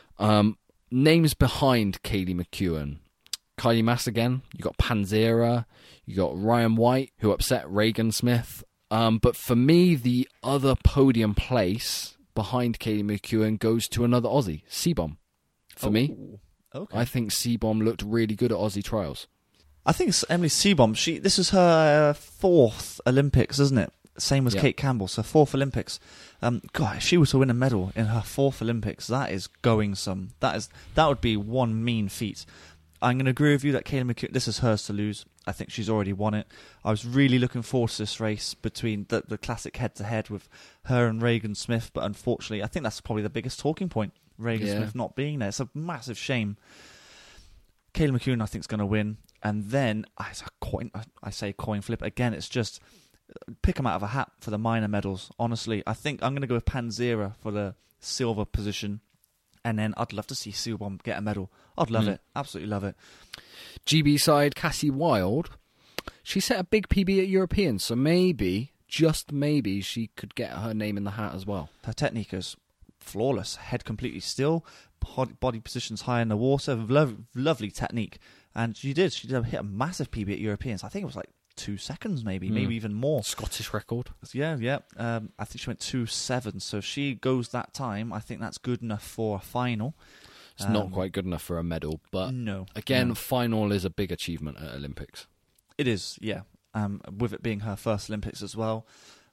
Names behind Kaylee McEwen: Kylie Mass again. You got Panzera. You got Ryan White, who upset Regan Smith. But for me, the other podium place behind Kaylee McEwen goes to another Aussie, Seabom. For me, okay. I think Seabom looked really good at Aussie trials. I think it's Emily Seabom. This is her 4th Olympics, isn't it? Same as Kate Campbell, so 4th Olympics. God, if she were to win a medal in her 4th Olympics, that is going some. That would be one mean feat. I'm going to agree with you that Kaylee McEwen, this is hers to lose. I think she's already won it. I was really looking forward to this race between the classic head-to-head with her and Regan Smith, but unfortunately, I think that's probably the biggest talking point, Regan Smith not being there. It's a massive shame. Kaylee McEwen, I think, is going to win. And then, I say coin flip. Again, it's just pick them out of a hat for the minor medals. Honestly, I think I'm going to go with Panzera for the silver position. And then I'd love to see Seabom get a medal. I'd love it. Absolutely love it. GB side, Cassie Wild. She set a big PB at Europeans, so maybe, just maybe, she could get her name in the hat as well. Her technique is flawless. Head completely still. Body positions high in the water. Lovely technique. And she did hit a massive PB at Europeans. I think it was like 2 seconds, maybe even more. Scottish record. Yeah. I think she went 2:07. So if she goes that time, I think that's good enough for a final. It's not quite good enough for a medal, but final is a big achievement at Olympics. It is, yeah. With it being her first Olympics as well.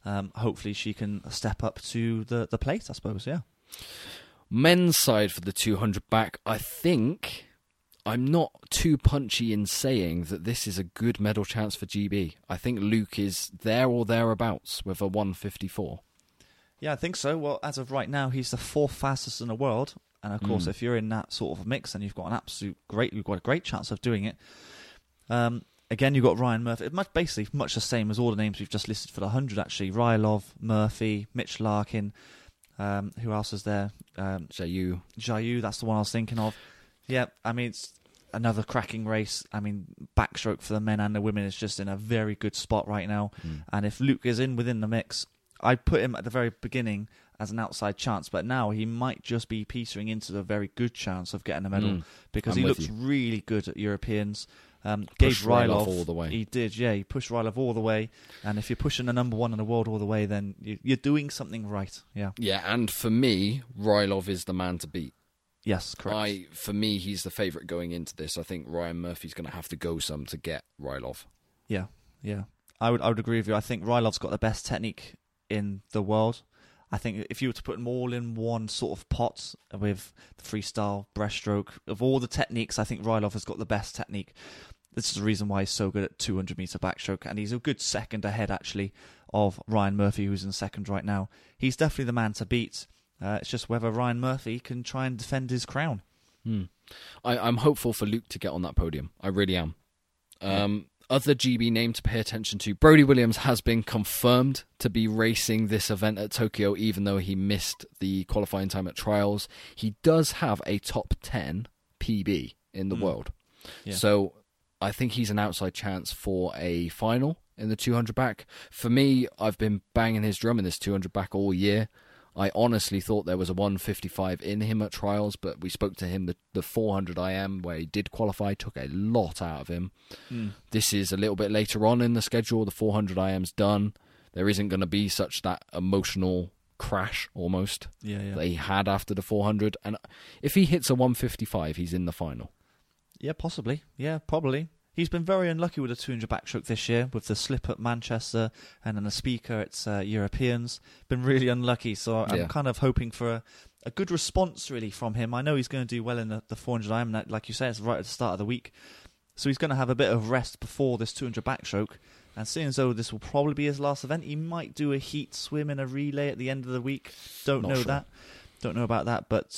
hopefully she can step up to the plate, I suppose, yeah. Men's side for the 200 back, I think I'm not too punchy in saying that this is a good medal chance for GB. I think Luke is there or thereabouts with a 154. Yeah, I think so. Well, as of right now, he's the 4th fastest in the world. And of course, if you're in that sort of mix, then you've got you've got a great chance of doing it. Again, you've got Ryan Murphy. Basically much the same as all the names we've just listed for the 100, actually. Rylov, Murphy, Mitch Larkin. Who else is there? Jayu, that's the one I was thinking of. Yeah, I mean, it's another cracking race. I mean, backstroke for the men and the women is just in a very good spot right now. And if Luke is within the mix, I put him at the very beginning as an outside chance, but now he might just be petering into the very good chance of getting a medal because he looks really good at Europeans. Gave Rylov all the way. He did, yeah. He pushed Rylov all the way, and if you're pushing the number 1 in the world all the way, then you're doing something right. Yeah. Yeah, and for me, Rylov is the man to beat. Yes, correct. For me, he's the favourite going into this. I think Ryan Murphy's going to have to go some to get Rylov. Yeah. I would agree with you. I think Rylov's got the best technique in the world. I think if you were to put them all in one sort of pot with the freestyle, breaststroke, of all the techniques, I think Rylov has got the best technique. This is the reason why he's so good at 200-metre backstroke, and he's a good second ahead, actually, of Ryan Murphy, who's in second right now. He's definitely the man to beat. It's just whether Ryan Murphy can try and defend his crown. I'm hopeful for Luke to get on that podium. I really am. Other GB name to pay attention to, Brody Williams has been confirmed to be racing this event at Tokyo, even though he missed the qualifying time at trials. He does have a top 10 PB in the world. Yeah. So I think he's an outside chance for a final in the 200 back. For me, I've been banging his drum in this 200 back all year. I honestly thought there was a 155 in him at trials, but we spoke to him the 400 IM where he did qualify, took a lot out of him. This is a little bit later on in the schedule. The 400 IM's done. There isn't going to be such that emotional crash almost that he had after the 400. And if he hits a 155, he's in the final. Yeah, possibly. Yeah, probably. He's been very unlucky with the 200 backstroke this year, with the slip at Manchester and then the speaker at Europeans. Been really unlucky, so I'm kind of hoping for a good response, really, from him. I know he's going to do well in the 400 IM, like you said, it's right at the start of the week. So he's going to have a bit of rest before this 200 backstroke. And seeing as though this will probably be his last event, he might do a heat swim and a relay at the end of the week. Don't know about that, but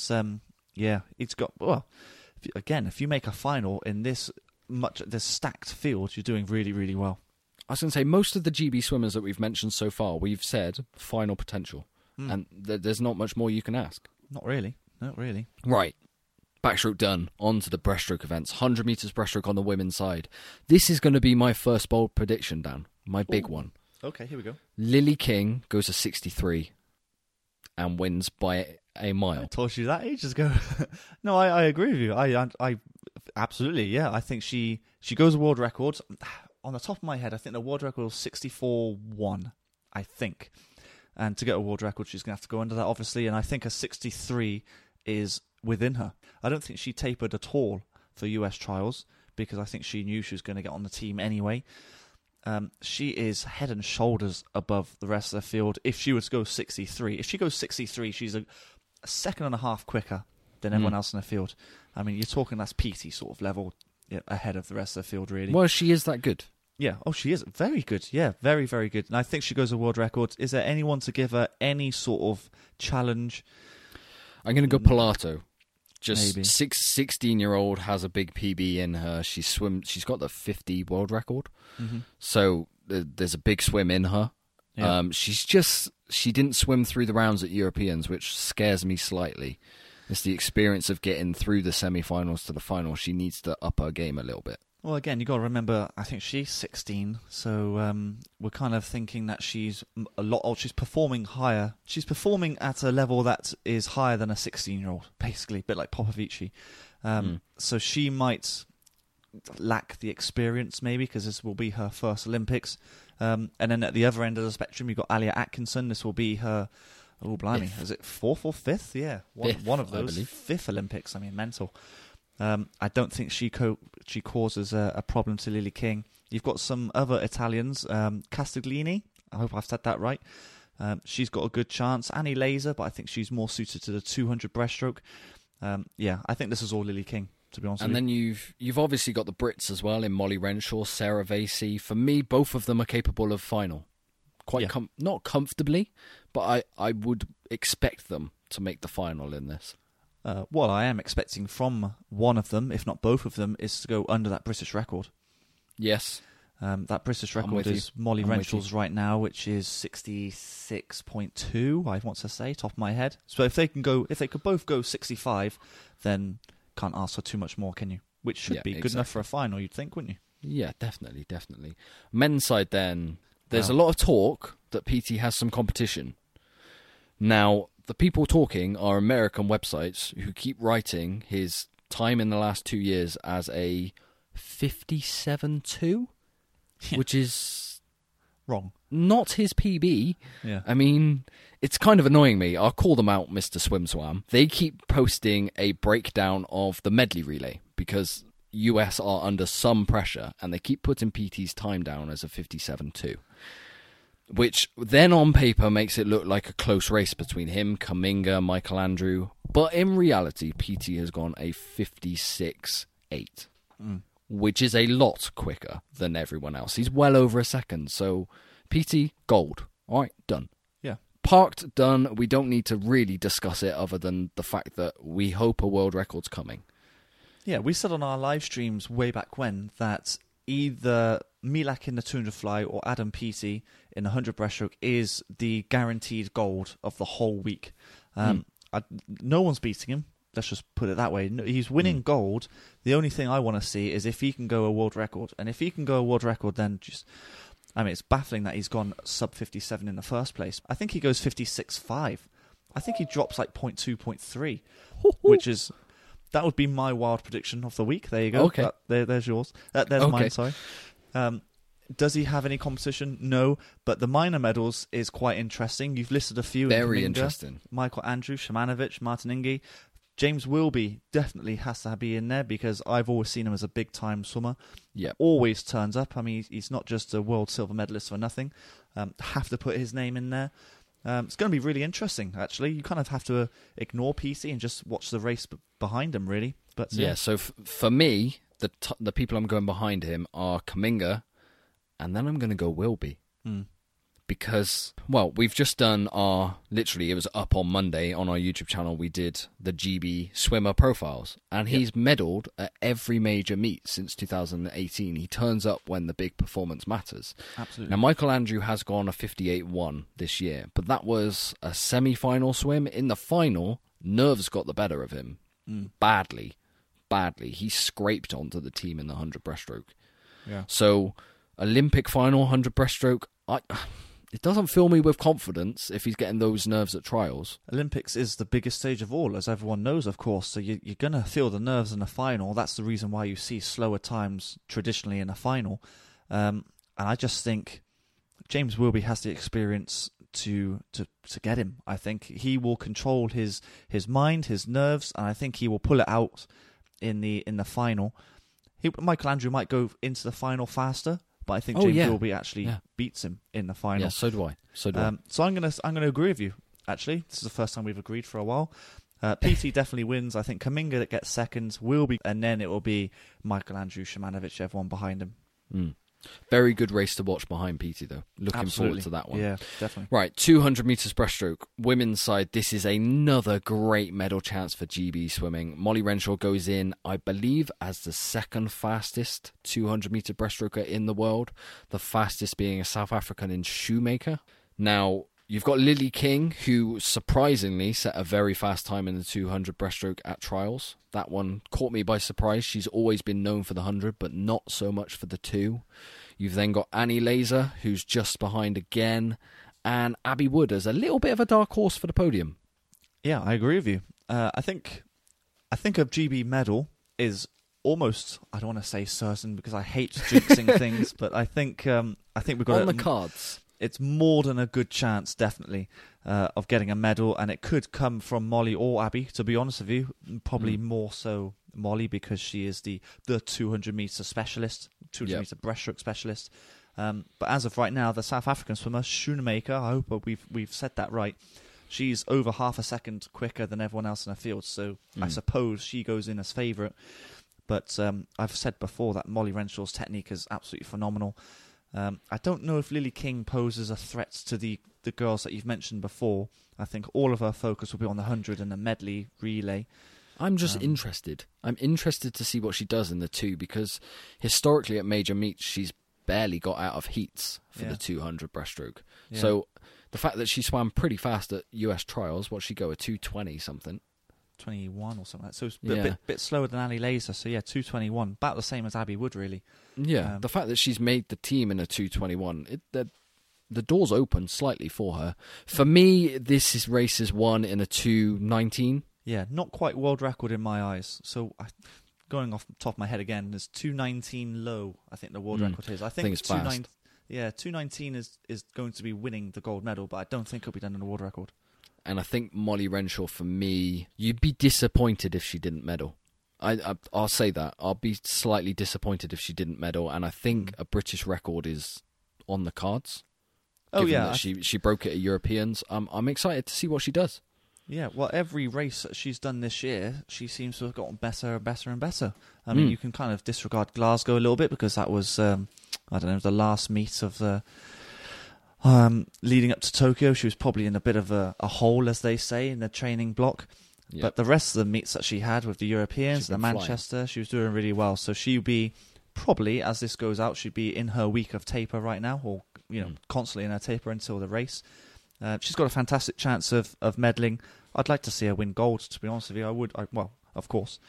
it's got... Well, if you make a final in this stacked field, you're doing really, really well. I was going to say, most of the GB swimmers that we've mentioned so far, we've said final potential. And there's not much more you can ask. Not really. Right. Backstroke done. On to the breaststroke events. 100 metres breaststroke on the women's side. This is going to be my first bold prediction, Dan. My big one. Okay, here we go. Lily King goes to 63 and wins by a mile. I told you that ages ago. No, I agree with you. I absolutely, yeah. I think she goes a world record. On the top of my head, I think the world record was 64.1, I think. And to get a world record, she's going to have to go under that, obviously. And I think a 63 is within her. I don't think she tapered at all for US trials because I think she knew she was going to get on the team anyway. She is head and shoulders above the rest of the field. If she were to go 63, if she goes 63, she's a second and a half quicker than everyone else in the field. I mean, you're talking that's PT sort of level ahead of the rest of the field, really. Well, she is that good. Yeah. Oh, she is very good. Yeah, very, very good. And I think she goes a world record. Is there anyone to give her any sort of challenge? I'm going to go Pilato. Just Maybe. 16-year-old has a big PB in her. She's got the 50 world record. So there's a big swim in her. Yeah. She didn't swim through the rounds at Europeans, which scares me slightly. It's the experience of getting through the semi-finals to the final. She needs to up her game a little bit. Well, again, you got to remember, I think she's 16, so we're kind of thinking that she's she's performing higher. She's performing at a level that is higher than a 16-year-old, basically, a bit like Popovici. So she might lack the experience, maybe, because this will be her first Olympics. And then at the other end of the spectrum, you've got Alia Atkinson. This will be her, oh, blimey, is it fourth or fifth? Yeah, one of those. Fifth Olympics, I mean, mental. I don't think she causes a problem to Lily King. You've got some other Italians, Castiglini. I hope I've said that right. She's got a good chance. Annie Laser, but I think she's more suited to the 200 breaststroke. I think this is all Lily King, to be honest with you. And then you've obviously got the Brits as well in Molly Renshaw, Sarah Vasey. For me, both of them are capable of final. Not comfortably, but I would expect them to make the final in this. What I am expecting from one of them, if not both of them, is to go under that British record. Yes. That British record is Molly Renshaw's right now, which is 66.2, I want to say, top of my head. So if they could both go 65, then can't ask for too much more, can you? Which should be good enough for a final, you'd think, wouldn't you? Yeah, definitely. Men's side then, there's a lot of talk that PT has some competition. Now, the people talking are American websites who keep writing his time in the last 2 years as a 57.2. Which is wrong. Not his PB. Yeah. I mean, it's kind of annoying me. I'll call them out, Mr. SwimSwam. They keep posting a breakdown of the medley relay because US are under some pressure and they keep putting PT's time down as a 57.2. Which then on paper makes it look like a close race between him, Kuminga, Michael Andrew. But in reality, PT has gone a 56.8. Which is a lot quicker than everyone else. He's well over a second. So, PT, gold. All right, done. Yeah. Parked, done. We don't need to really discuss it other than the fact that we hope a world record's coming. Yeah, we said on our live streams way back when that either Milak in the 200 fly or Adam Peaty in the 100 breaststroke is the guaranteed gold of the whole week. No one's beating him. Let's just put it that way. He's winning gold. The only thing I want to see is if he can go a world record. And if he can go a world record, then it's baffling that he's gone sub 57 in the first place. I think he goes 56.5. I think he drops like 0.2, 0.3, which is... That would be my wild prediction of the week. There you go. Okay. There's yours. There's mine, sorry. Does he have any competition? No. But the minor medals is quite interesting. You've listed a few. Very interesting. Michael Andrew, Shimanovic, Martin Ingi. James Wilby definitely has to be in there because I've always seen him as a big-time swimmer. Yeah, always turns up. I mean, he's not just a world silver medalist for nothing. Have to put his name in there. It's going to be really interesting, actually. You kind of have to ignore PC and just watch the race behind him, really. But so for me, the people I'm going behind him are Kuminga, and then I'm going to go Wilby. Because, well, we've just done literally, it was up on Monday on our YouTube channel, we did the GB swimmer profiles. And he's medalled at every major meet since 2018. He turns up when the big performance matters. Absolutely. Now, Michael Andrew has gone a 58.1 this year, but that was a semi-final swim. In the final, nerves got the better of him. Badly. He scraped onto the team in the 100 breaststroke. Yeah. So, Olympic final, 100 breaststroke, it doesn't fill me with confidence if he's getting those nerves at trials. Olympics is the biggest stage of all, as everyone knows, of course. So you're going to feel the nerves in the final. That's the reason why you see slower times traditionally in a final. And I just think James Wilby has the experience to get him. I think he will control his mind, his nerves, and I think he will pull it out in the final. Michael Andrew might go into the final faster. But I think James Wilby actually beats him in the final. Yeah, so do I. So I'm gonna agree with you. Actually, this is the first time we've agreed for a while. PT definitely wins. I think Kuminga that gets second, Wilby, and then it will be Michael Andrew, Shimanovic, everyone behind him. Very good race to watch behind PT, though. Looking forward to that one. Yeah, definitely. Right, 200 metres breaststroke. Women's side, this is another great medal chance for GB swimming. Molly Renshaw goes in, I believe, as the second fastest 200 metre breaststroker in the world. The fastest being a South African in Shoemaker. Now, you've got Lily King, who surprisingly set a very fast time in the 200 breaststroke at trials. That one caught me by surprise. She's always been known for the 100, but not so much for the 2. You've then got Annie Laser, who's just behind again, and Abby Wood as a little bit of a dark horse for the podium. Yeah, I agree with you. I think a GB medal is almost, I don't want to say certain because I hate jinxing things, but I think we've got on the cards. It's more than a good chance, definitely, of getting a medal, and it could come from Molly or Abby, to be honest with you. Probably more so Molly, because she is the 200 metre specialist, 200 metre breaststroke specialist. But as of right now, the South African swimmer, Schoenmaker, I hope we've said that right, she's over half a second quicker than everyone else in her field, so I suppose she goes in as favourite. But I've said before that Molly Renshaw's technique is absolutely phenomenal. I don't know if Lily King poses a threat to the girls that you've mentioned before. I think all of her focus will be on the 100 and the medley relay. I'm just interested. I'm interested to see what she does in the 2, because historically at major meets she's barely got out of heats for the 200 breaststroke. Yeah. So the fact that she swam pretty fast at US trials, what she go, a 2:20 something? 21 or something like that. So it's a bit slower than Ali Laser. So 2:21, about the same as Abby Wood, really. Yeah, the fact that she's made the team in a 2:21, the door's open slightly for her. For me, this race is won in a 2:19. Yeah, not quite world record in my eyes. So going off the top of my head again, there's 2:19 low, I think the world record is. I think it's fast. 2:19 is going to be winning the gold medal, but I don't think it'll be done in a world record. And I think Molly Renshaw, for me, you'd be disappointed if she didn't medal. I'll say that. I'll be slightly disappointed if she didn't medal, and I think a British record is on the cards. That she broke it at Europeans. I'm excited to see what she does. Yeah, well, every race that she's done this year, she seems to have gotten better and better and better. I mean, you can kind of disregard Glasgow a little bit because that was, the last meet of the leading up to Tokyo. She was probably in a bit of a hole, as they say, in the training block. Yep. But the rest of the meets that she had with the Europeans, the Manchester, she was doing really well. So she'll be probably, as this goes out, she'd be in her week of taper right now, or constantly in her taper until the race. She's got a fantastic chance of medaling. I'd like to see her win gold, to be honest with you. I would. Of course.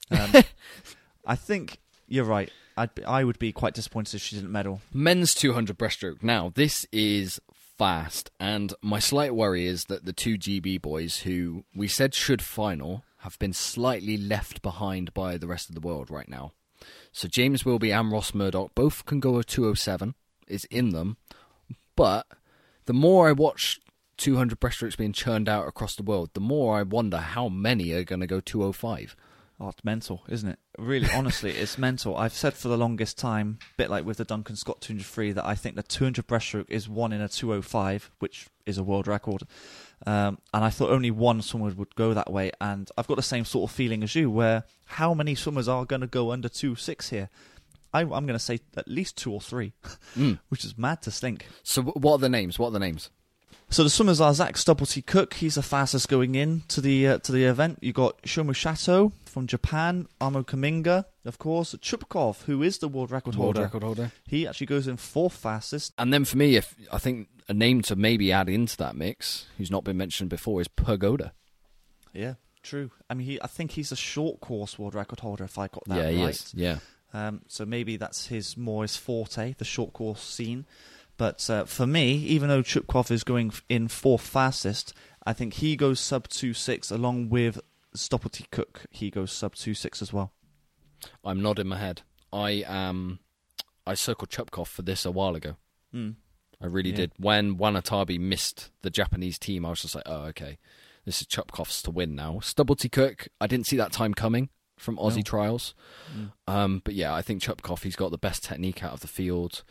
I think you're right. I would be quite disappointed if she didn't medal. Men's 200 breaststroke. Now, this is fast, and my slight worry is that the 2 GB boys who we said should final have been slightly left behind by the rest of the world right now. So James Wilby and Ross Murdoch both can go a 2:07. It's in them. But the more I watch 200 breaststrokes being churned out across the world, the more I wonder how many are going to go 2:05. Oh, it's mental, isn't it? Really, honestly, it's mental. I've said for the longest time, a bit like with the Duncan Scott 200 free, that I think the 200 breaststroke is won in a 2:05, which is a world record. And I thought only one swimmer would go that way. And I've got the same sort of feeling as you, where how many swimmers are going to go under 2:06 here? I'm going to say at least 2 or 3, which is mad to think. So what are the names? So the swimmers are Zach Stubblety-Cook. He's the fastest going in to the event. You got Shomu Shato from Japan, Amo Kaminga, of course, Chupkov, who is the world record holder. He actually goes in 4th fastest. And then for me, I think a name to maybe add into that mix, who's not been mentioned before, is Pergoda. Yeah, true. I mean, I think he's a short course world record holder, if I got that right. Yeah, he is. Yeah. So maybe that's his forte, the short course scene. But for me, even though Chupkov is going in 4th fastest, I think he goes sub 2:06 along with Stubblety-Cook. He goes sub 2:06 as well. I'm nodding my head. I circled Chupkov for this a while ago. I really did. When Wanatabi missed the Japanese team, I was just like, oh, okay, this is Chupkov's to win now. Stubblety-Cook, I didn't see that time coming from Aussie trials. But yeah, I think Chupkov, he's got the best technique out of the field.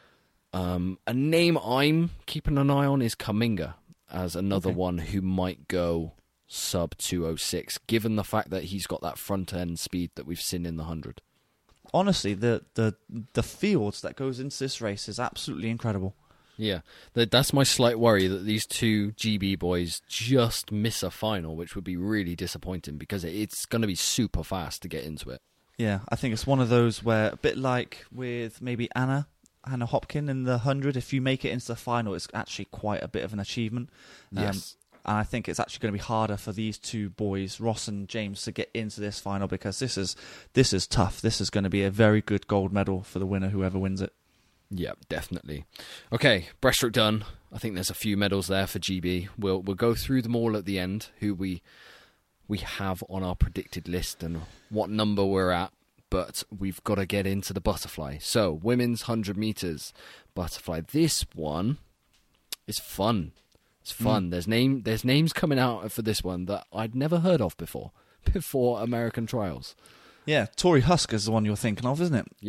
A name I'm keeping an eye on is Kaminga as another one who might go sub 2:06, given the fact that he's got that front end speed that we've seen in the 100. Honestly, the field that goes into this race is absolutely incredible. Yeah, that's my slight worry, that these 2 GB boys just miss a final, which would be really disappointing because it's going to be super fast to get into it. Yeah, I think it's one of those where, a bit like with maybe Hannah Hopkin in the 100, if you make it into the final, it's actually quite a bit of an achievement. Yes. And I think it's actually going to be harder for these 2 boys, Ross and James, to get into this final because this is tough. This is going to be a very good gold medal for the winner, whoever wins it. Yeah, definitely. Okay, breaststroke done. I think there's a few medals there for GB. We'll go through them all at the end, who we have on our predicted list and what number we're at. But we've got to get into the butterfly. So, women's 100 meters butterfly. This one is fun. It's fun. There's names coming out for this one that I'd never heard of before American trials. Yeah, Tori Husker is the one you're thinking of, isn't it? Yeah.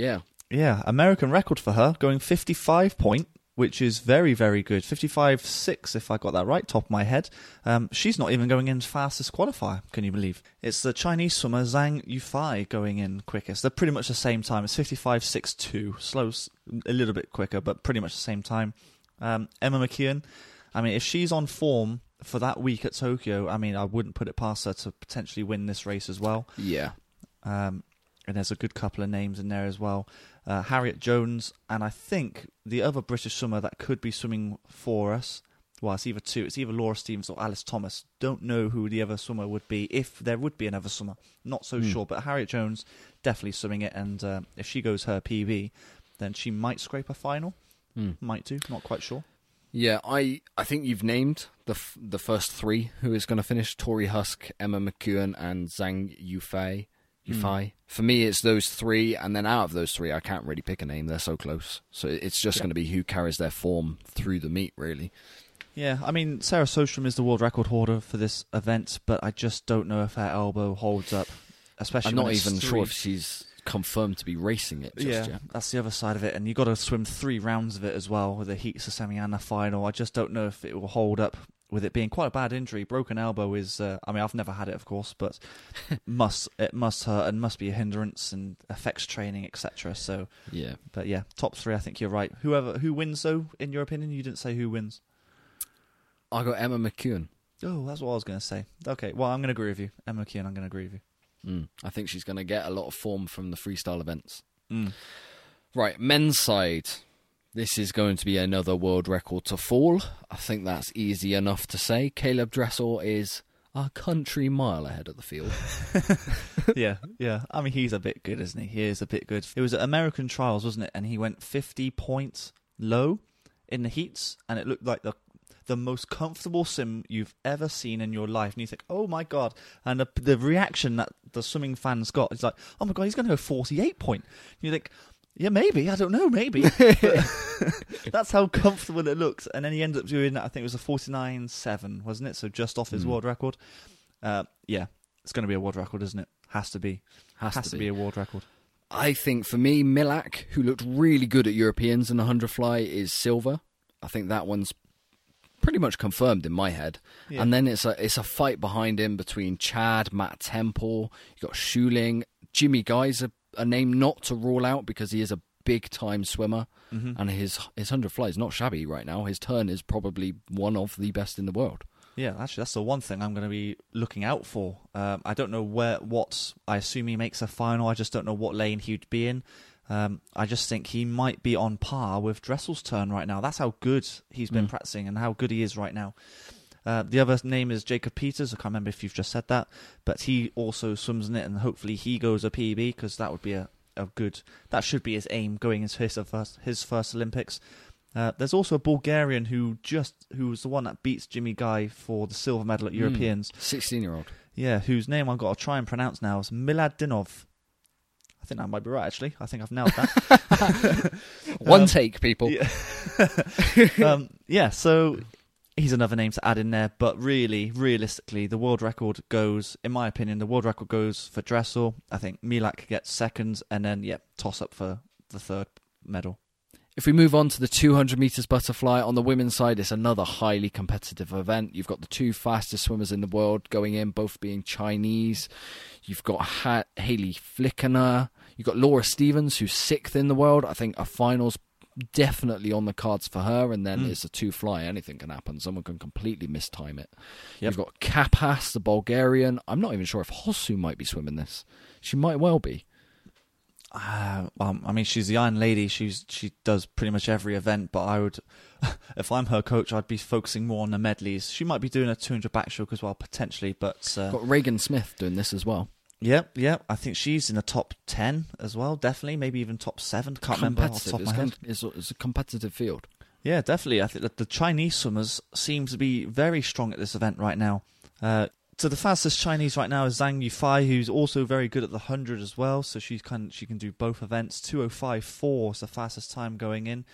Yeah, American record for her, going 55 point, which is very, very good. 55.6, if I got that right, top of my head. She's not even going in fastest qualifier, can you believe? It's the Chinese swimmer Zhang Yufei going in quickest. They're pretty much the same time. It's 55.62, slow a little bit quicker, but pretty much the same time. Emma McKeon, I mean, if she's on form for that week at Tokyo, I mean, I wouldn't put it past her to potentially win this race as well. Yeah. And there's a good couple of names in there as well. Harriet Jones, and I think the other British swimmer that could be swimming for us, well, it's either two. It's either Laura Stevens or Alice Thomas. Don't know who the other swimmer would be, if there would be another swimmer. Not so sure, but Harriet Jones definitely swimming it, and if she goes her PB, then she might scrape a final. Might do, not quite sure. Yeah, I think you've named the first three who is going to finish: Tori Husk, Emma McKeon, and Zhang Yufei. For me, it's those three, and then out of those three, I can't really pick a name. They're so close. So it's just going to be who carries their form through the meet, really. Yeah, I mean, Sarah Sostrom is the world record holder for this event, but I just don't know if her elbow holds up, especially I'm when not it's even three. sure if she's confirmed to be racing it just yet. That's the other side of it, and you've got to swim 3 rounds of it as well, with the heats, the semi, and the final. I just don't know if it will hold up with it being quite a bad injury. Broken elbow is, I mean, I've never had it, of course, but it must hurt and must be a hindrance and affects training, etc. So, yeah. But yeah, top 3, I think you're right. Who wins though, in your opinion? You didn't say who wins. I got Emma McKeon. Oh, that's what I was going to say. Okay, well, I'm going to agree with you. Emma McKeon, I'm going to agree with you. I think she's going to get a lot of form from the freestyle events. Right, men's side. This is going to be another world record to fall. I think that's easy enough to say. Caleb Dressel is a country mile ahead of the field. Yeah. I mean, he's a bit good, isn't he? He is a bit good. It was at American trials, wasn't it? And he went 50 points low in the heats, and it looked like the most comfortable sim you've ever seen in your life. And you think, oh my God. And the reaction that the swimming fans got is like, oh my God, he's going to go 48 point. And you think, yeah, maybe. I don't know, maybe. But that's how comfortable it looks. And then he ended up doing, I think it was a 49.7, wasn't it? So just off his world record. Yeah, it's going to be a world record, isn't it? Has to be. Has to be a world record. I think for me, Milak, who looked really good at Europeans in the 100 fly, is silver. I think that one's pretty much confirmed in my head. Yeah. And then it's a fight behind him between Chad, Matt Temple, you got Schuling, Jimmy Guy's a name not to rule out because he is a big time swimmer, and his 100 fly is not shabby right now. His turn is probably one of the best in the world. Yeah, actually, that's the one thing I'm going to be looking out for. I don't know what I assume he makes a final. I just don't know what lane he'd be in. I just think he might be on par with Dressel's turn right now. That's how good he's been practicing and how good he is right now. The other name is Jacob Peters. I can't remember if you've just said that, but he also swims in it, and hopefully he goes a PB, because that would be a good. That should be his aim going into his first Olympics. There's also a Bulgarian who was the one that beats Jimmy Guy for the silver medal at Europeans. 16-year-old. Yeah, whose name I've got to try and pronounce now is Miladinov. I think that might be right, actually. I think I've nailed that. One take, people. Yeah. So he's another name to add in there. But really, realistically, the world record goes, in my opinion, the world record goes for Dressel. I think Milak gets second, and then, toss up for the third medal. If we move on to the 200 metres butterfly, on the women's side, it's another highly competitive event. You've got the 2 fastest swimmers in the world going in, both being Chinese. You've got Hayley Flickener. You've got Laura Stevens, who's 6th in the world. I think a final's definitely on the cards for her, and then it's a 2 fly. Anything can happen. Someone can completely mistime it. Yep. You've got Kapas, the Bulgarian. I'm not even sure if Hosu might be swimming this. She might well be. I mean, she's the Iron Lady. She does pretty much every event, but I would, if I'm her coach, I'd be focusing more on the medleys. She might be doing a 200 backstroke as well, potentially, but... got Reagan Smith doing this as well. Yeah. I think she's in the top 10 as well, definitely, maybe even top 7. Can't remember off the top of my head. It's a competitive field. Yeah, definitely. I think that the Chinese swimmers seem to be very strong at this event right now. So the fastest Chinese right now is Zhang Yufei, who's also very good at the 100 as well. So she can do both events. 2:05.4 is the fastest time going in.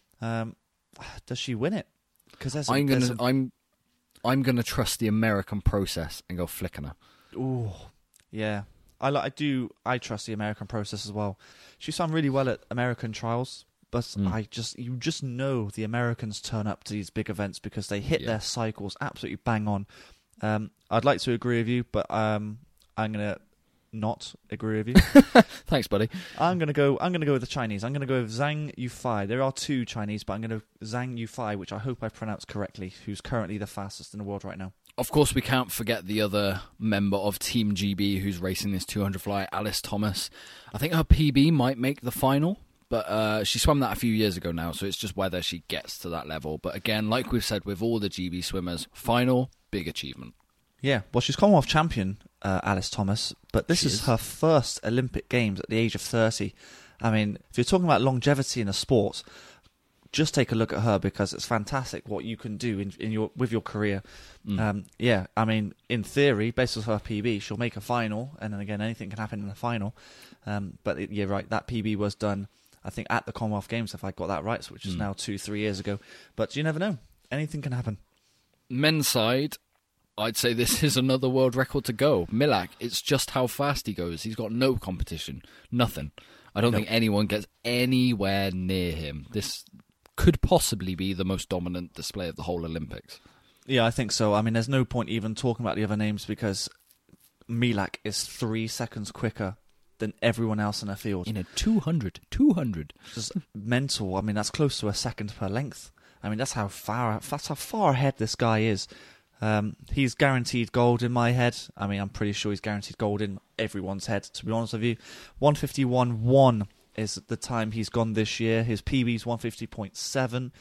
Does she win it? Because I'm gonna trust the American process and go Flickener. Ooh, yeah. I trust the American process as well. She swam really well at American trials, but you just know the Americans turn up to these big events because they hit their cycles absolutely bang on. I'd like to agree with you, but I'm gonna not agree with you. Thanks, buddy. I'm gonna go with the Chinese. I'm gonna go with Zhang Yufei. There are 2 Chinese, but I'm gonna Zhang Yufei, which I hope I pronounced correctly, who's currently the fastest in the world right now. Of course, we can't forget the other member of Team GB who's racing this 200 fly, Alice Thomas. I think her PB might make the final, but she swam that a few years ago now, so it's just whether she gets to that level. But again, like we've said with all the GB swimmers, final, big achievement. Yeah, well, she's Commonwealth champion, Alice Thomas, but this is her first Olympic Games at the age of 30. I mean, if you're talking about longevity in a sport, just take a look at her because it's fantastic what you can do with your career. I mean, in theory, based on her PB, she'll make a final, and then again, anything can happen in the final. But you're right, that PB was done, I think, at the Commonwealth Games, if I got that right, which is now 2-3 years ago. But you never know. Anything can happen. Men's side, I'd say this is another world record to go. Milak, it's just how fast he goes. He's got no competition. Nothing. I don't think anyone gets anywhere near him. This could possibly be the most dominant display of the whole Olympics. Yeah, I think so. I mean, there's no point even talking about the other names because Milak is 3 seconds quicker than everyone else in the field. In a 200. Just mental. I mean, that's close to a second per length. I mean, that's how far ahead this guy is. He's guaranteed gold in my head. I mean, I'm pretty sure he's guaranteed gold in everyone's head, to be honest with you. 151.1 is the time he's gone this year. His PB's 150.7.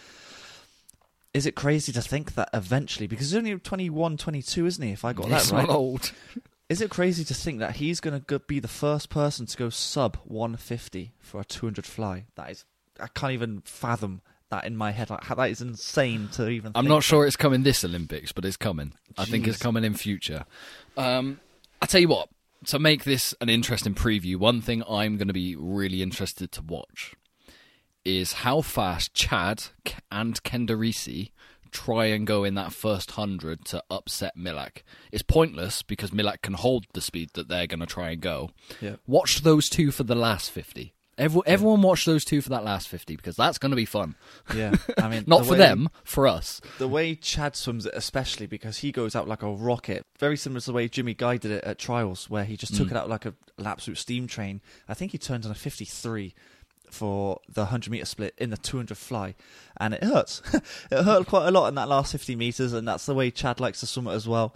Is it crazy to think that eventually, because he's only 21, 22, isn't he, if I got that right? Not old. Is it crazy to think that he's going to be the first person to go sub 150 for a 200 fly? That is, I can't even fathom that in my head. Like, that is insane to even think. I'm not sure it's coming this Olympics, but it's coming. I think it's coming in future. I'll tell you what, to make this an interesting preview, one thing I'm going to be really interested to watch is how fast Chad and Kenderisi try and go in that first 100 to upset Milak. It's pointless because Milak can hold the speed that they're going to try and go. Yeah. Watch those two for the last 50. Everyone watch those two for that last 50 because that's going to be fun. Yeah, I mean, not for them, for us. The way Chad swims it, especially because he goes out like a rocket, very similar to the way Jimmy Guy did it at trials, where he just took it out like an absolute steam train. I think he turned on a 53 for the 100-meter split in the 200 fly, and it hurts. It hurt quite a lot in that last 50 meters, and that's the way Chad likes to swim it as well.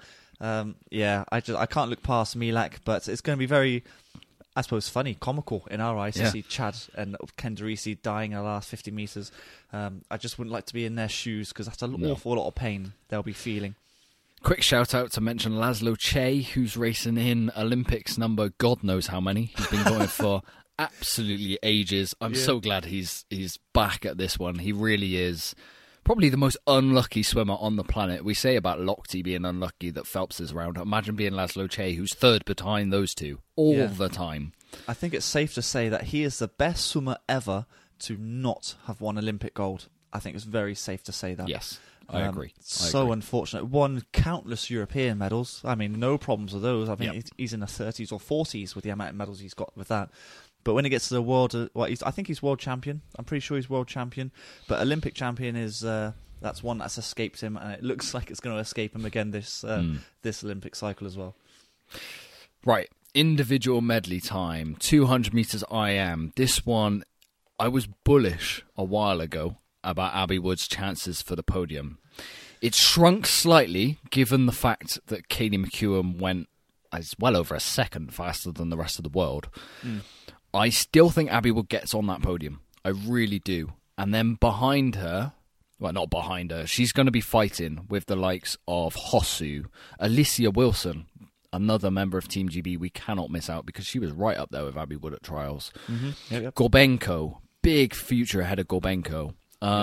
I can't look past Milak, but it's going to be very, I suppose, funny, comical in our eyes to see Chad and Kenderisi dying in the last 50 metres. I just wouldn't like to be in their shoes because that's an awful lot of pain they'll be feeling. Quick shout out to mention Laszlo Che, who's racing in Olympics number God knows how many. He's been going for absolutely ages. I'm so glad he's back at this one. He really is probably the most unlucky swimmer on the planet. We say about Lochte being unlucky that Phelps is around. Imagine being Laszlo Che, who's third behind those two all the time. I think it's safe to say that he is the best swimmer ever to not have won Olympic gold. I think it's very safe to say that. Yes, I agree. Unfortunate. Won countless European medals. I mean, no problems with those. I mean, he's in the 30s or 40s with the amount of medals he's got with that. But when it gets to the world, I think he's world champion. I'm pretty sure he's world champion. But Olympic champion is that's one that's escaped him, and it looks like it's going to escape him again this Olympic cycle as well. Right, individual medley time, 200 meters IM. This one, I was bullish a while ago about Abby Wood's chances for the podium. It shrunk slightly given the fact that Kaylee McEwen went as well over a second faster than the rest of the world. I still think Abby Wood gets on that podium. I really do. And then behind her, well, not behind her, she's going to be fighting with the likes of Hosu, Alicia Wilson, another member of Team GB we cannot miss out because she was right up there with Abby Wood at trials. Gorbenko, big future ahead of Gorbenko.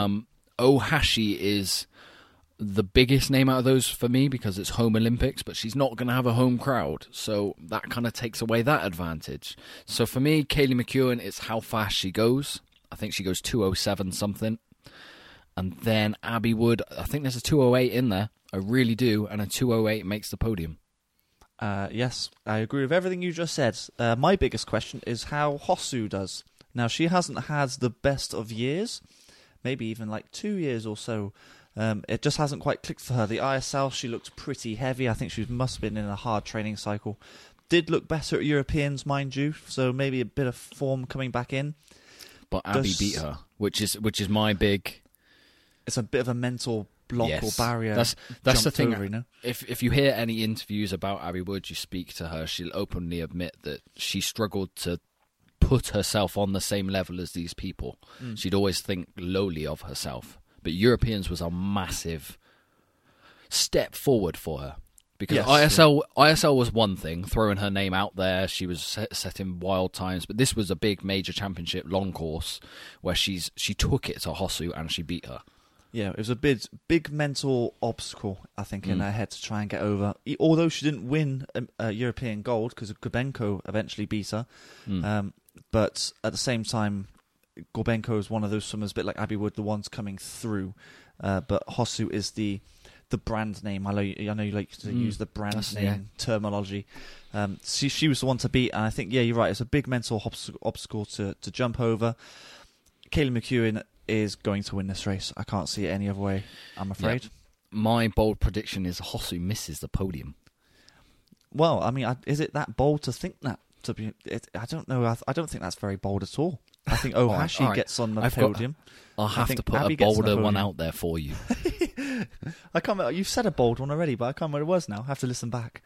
Ohashi is the biggest name out of those for me because it's home Olympics, but she's not going to have a home crowd, so that kind of takes away that advantage. So for me, Kaylee McEwen, it's how fast she goes. I think she goes 2:07 something. And then Abby Wood, I think there's a 2:08 in there. I really do, and a 2:08 makes the podium. Yes, I agree with everything you just said. My biggest question is how Hosszu does. Now, she hasn't had the best of years, maybe even like 2 years or so. It just hasn't quite clicked for her. The ISL, she looked pretty heavy. I think she must have been in a hard training cycle. Did look better at Europeans, mind you, so maybe a bit of form coming back in. But Abby beat her, which is my big... It's a bit of a mental block or barrier. That's the thing. Over, you know? If you hear any interviews about Abby Wood, you speak to her, she'll openly admit that she struggled to put herself on the same level as these people. She'd always think lowly of herself. But Europeans was a massive step forward for her. Because ISL was one thing, throwing her name out there. She was setting wild times. But this was a big major championship long course where she took it to Hosszu and she beat her. Yeah, it was a big mental obstacle, I think, in her head to try and get over. Although she didn't win a European gold because Gorbenko eventually beat her. But at the same time, Gorbenko is one of those swimmers, a bit like Abby Wood, the ones coming through. But Hosszu is the brand name. I know you like to use the brand name terminology. She was the one to beat, and I think, you're right, it's a big mental obstacle to jump over. Kaylee McEwen is going to win this race. I can't see it any other way, I'm afraid. Yep. My bold prediction is Hosszu misses the podium. Well, I mean, is it that bold to think that? I don't know. I don't think that's very bold at all. I think Ohashi gets on the podium. I'll have to put a bolder one out there for you. I can't remember. You've said a bold one already, but I can't remember what it was now. I have to listen back.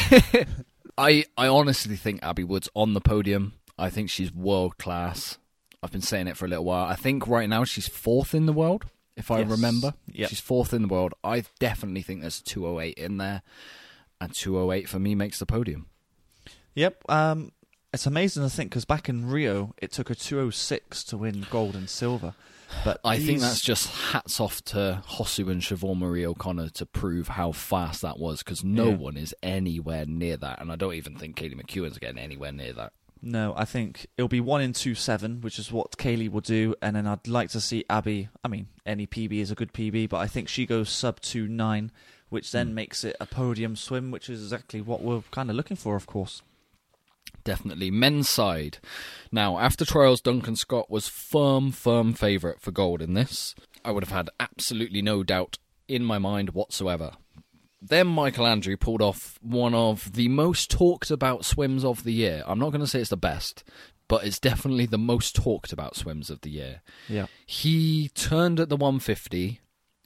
I honestly think Abby Wood's on the podium. I think she's world class. I've been saying it for a little while. I think right now she's 4th in the world, if I remember. Yep. She's 4th in the world. I definitely think there's 2:08 in there, and 2:08 for me makes the podium. Yep. It's amazing to think, because back in Rio, it took her 2:06 to win gold and silver. But I think that's just hats off to Hosszu and Siobhan Marie O'Connor to prove how fast that was, because no one is anywhere near that, and I don't even think Kaylee McEwen's getting anywhere near that. No, I think it'll be 1 in 2.7, which is what Kaylee will do, and then I'd like to see Abby. I mean, any PB is a good PB, but I think she goes sub 2.9, which then makes it a podium swim, which is exactly what we're kind of looking for, of course. Definitely. Men's side. Now, after trials, Duncan Scott was firm favourite for gold in this. I would have had absolutely no doubt in my mind whatsoever. Then Michael Andrew pulled off one of the most talked about swims of the year. I'm not going to say it's the best, but it's definitely the most talked about swims of the year. Yeah. He turned at the 150,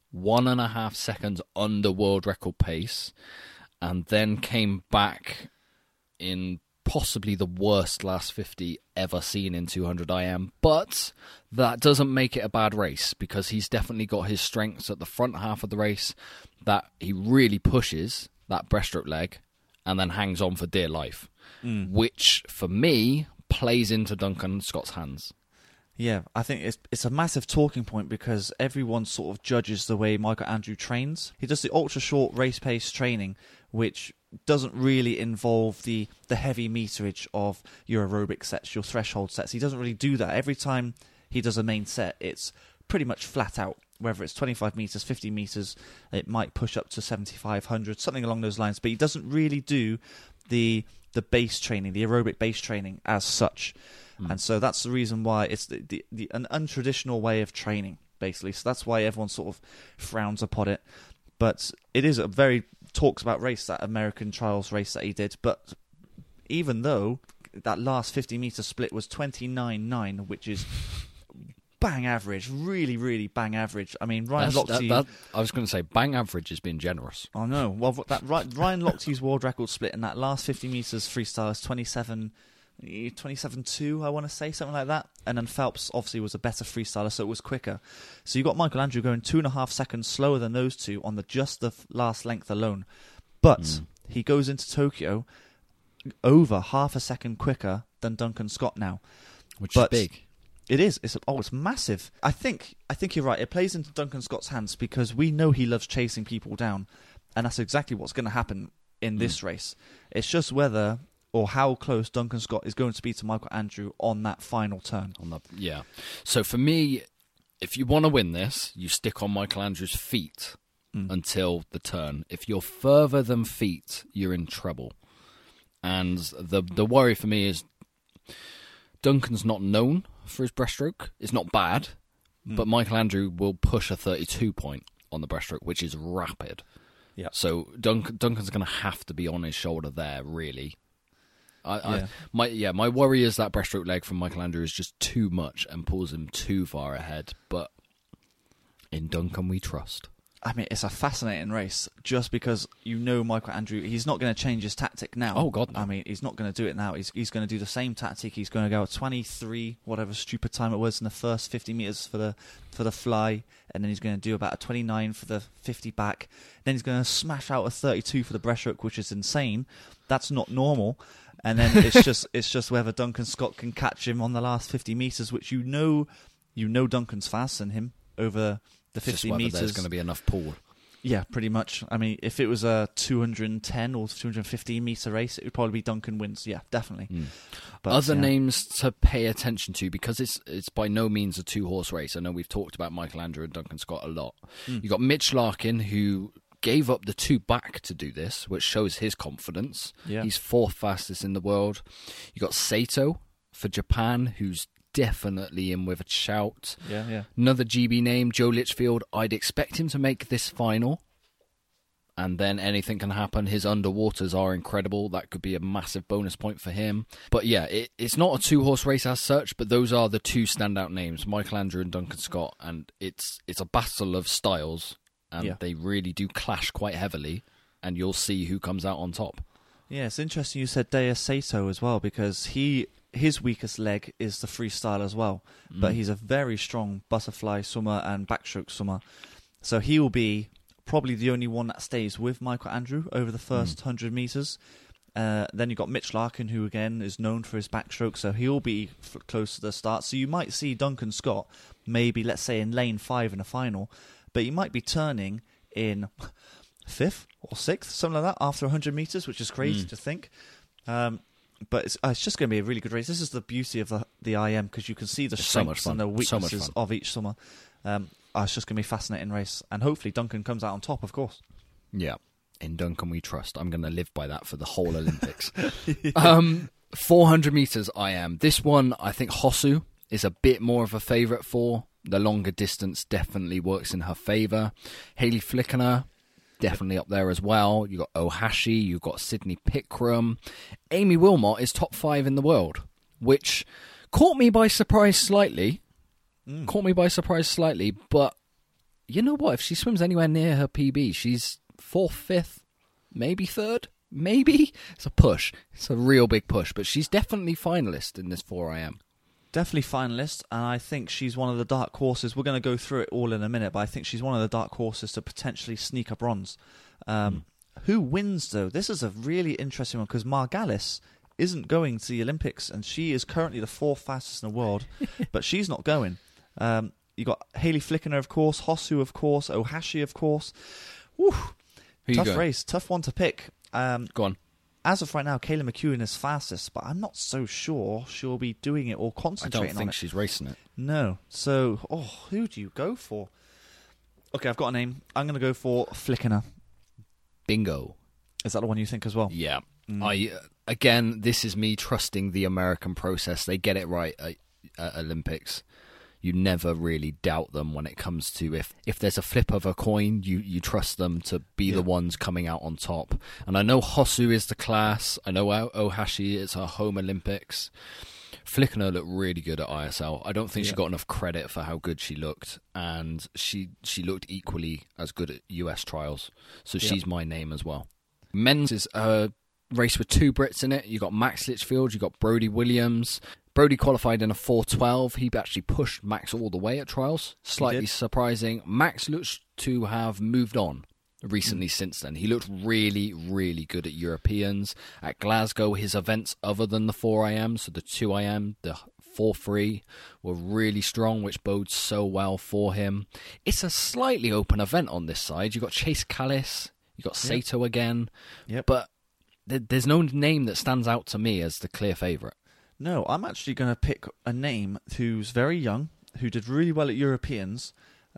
1.5 seconds under world record pace, and then came back in possibly the worst last 50 ever seen in 200 IM, but that doesn't make it a bad race, because he's definitely got his strengths at the front half of the race, that he really pushes that breaststroke leg and then hangs on for dear life, which for me plays into Duncan Scott's hands. Yeah, I think it's a massive talking point, because everyone sort of judges the way Michael Andrew trains. He does the ultra short race pace training, which doesn't really involve the heavy meterage of your aerobic sets, your threshold sets. He doesn't really do that. Every time he does a main set, it's pretty much flat out. Whether it's 25 meters, 50 meters, it might push up to 7,500, something along those lines. But he doesn't really do the base training, the aerobic base training as such. And so that's the reason why it's an untraditional way of training, basically. So that's why everyone sort of frowns upon it. But it is a very talks about race, that American trials race that he did. But even though that last 50-meter split was 29.9, which is bang average, really, really bang average. I mean, Ryan Lochte... I was going to say, bang average has been generous. Oh, no. Well, Ryan Lochte's world record split in that last 50 meters freestyle is 27.2, I want to say, something like that. And then Phelps obviously was a better freestyler, so it was quicker. So you got Michael Andrew going 2.5 seconds slower than those two on just the last length alone. But he goes into Tokyo over half a second quicker than Duncan Scott now. Which is big. It is. It's massive. I think you're right. It plays into Duncan Scott's hands, because we know he loves chasing people down, and that's exactly what's going to happen in this race. It's just whether or how close Duncan Scott is going to be to Michael Andrew on that final turn. Yeah. So for me, if you want to win this, you stick on Michael Andrew's feet until the turn. If you're further than feet, you're in trouble. And the worry for me is Duncan's not known for his breaststroke. It's not bad, but Michael Andrew will push a 32 point on the breaststroke, which is rapid. Yeah. So Duncan's going to have to be on his shoulder there, really. My worry is that breaststroke leg from Michael Andrew is just too much and pulls him too far ahead. But in Duncan we trust. I mean, it's a fascinating race just because Michael Andrew, he's not going to change his tactic now. Oh, God, no. I mean, he's not going to do it now. He's going to do the same tactic. He's going to go 23, whatever stupid time it was in the first 50 metres for the fly, and then he's going to do about a 29 for the 50 back. Then he's going to smash out a 32 for the breaststroke, which is insane. That's not normal. And then it's just whether Duncan Scott can catch him on the last 50 metres, which you know Duncan's faster than him over the 50 metres. There's going to be enough pull. Yeah, pretty much. I mean, if it was a 210 or 215 metre race, it would probably be Duncan wins. Yeah, definitely. But, other names to pay attention to, because it's by no means a 2-horse race. I know we've talked about Michael Andrew and Duncan Scott a lot. You got Mitch Larkin, who gave up the 2 back to do this, which shows his confidence. Yeah. He's 4th fastest in the world. You got Sato for Japan, who's definitely in with a shout. Yeah. Another GB name, Joe Litchfield. I'd expect him to make this final, and then anything can happen. His underwaters are incredible. That could be a massive bonus point for him. But yeah, it's not a 2-horse race as such, but those are the 2 standout names, Michael Andrew and Duncan Scott, and it's a battle of styles, and they really do clash quite heavily, and you'll see who comes out on top. Yeah, it's interesting you said Dea Sato as well, because his weakest leg is the freestyle as well, but he's a very strong butterfly swimmer and backstroke swimmer. So he will be probably the only one that stays with Michael Andrew over the first 100 metres. Then you've got Mitch Larkin, who again is known for his backstroke, so he'll be close to the start. So you might see Duncan Scott maybe, let's say, in lane 5 in the final, but he might be turning in 5th or 6th, something like that, after 100 metres, which is crazy to think. But it's just going to be a really good race. This is the beauty of the IM, because you can see the strengths and the weaknesses of each swimmer. It's just going to be a fascinating race. And hopefully Duncan comes out on top, of course. Yeah. In Duncan we trust. I'm going to live by that for the whole Olympics. 400 metres IM. This one, I think Hosu is a bit more of a favourite for. The longer distance definitely works in her favour. Hayley Flickener, definitely up there as well. You've got Ohashi, you've got Sydney Pickram. Amy Wilmot is top 5 in the world, which caught me by surprise slightly. But you know what? If she swims anywhere near her PB, she's 4th, 5th, maybe 3rd, maybe. It's a push. It's a real big push, but she's definitely finalist in this 4IM. Definitely finalist, and I think she's one of the dark horses. We're going to go through it all in a minute, but I think she's one of the dark horses to potentially sneak a bronze. Who wins, though? This is a really interesting one, because Margalis isn't going to the Olympics, and she is currently the 4th fastest in the world, but she's not going. You got Hayley Flickener, of course, Hosu, of course, Ohashi, of course. Woo. Tough race, tough one to pick. Go on. As of right now, Kayla McEwen is fastest, but I'm not so sure she'll be doing it or concentrating on it. I don't think she's racing it. No. So, who do you go for? Okay, I've got a name. I'm going to go for Flickener. Bingo. Is that the one you think as well? Yeah. Again, this is me trusting the American process. They get it right at Olympics. You never really doubt them when it comes to if there's a flip of a coin, you trust them to be the ones coming out on top. And I know Hosu is the class. I know Ohashi is her home Olympics. Flickener looked really good at ISL. I don't think she got enough credit for how good she looked, and she looked equally as good at US trials. So she's my name as well. Men's is a race with 2 Brits in it. You got Max Litchfield, you got Brody Williams. Brody qualified in a 4:12. He actually pushed Max all the way at trials. Slightly surprising. Max looks to have moved on recently since then. He looked really, really good at Europeans. At Glasgow, his events other than the 4IM, so the 2IM, the 4-3, were really strong, which bodes so well for him. It's a slightly open event on this side. You've got Chase Callis, you've got Sato again, but there's no name that stands out to me as the clear favourite. No, I'm actually going to pick a name who's very young, who did really well at Europeans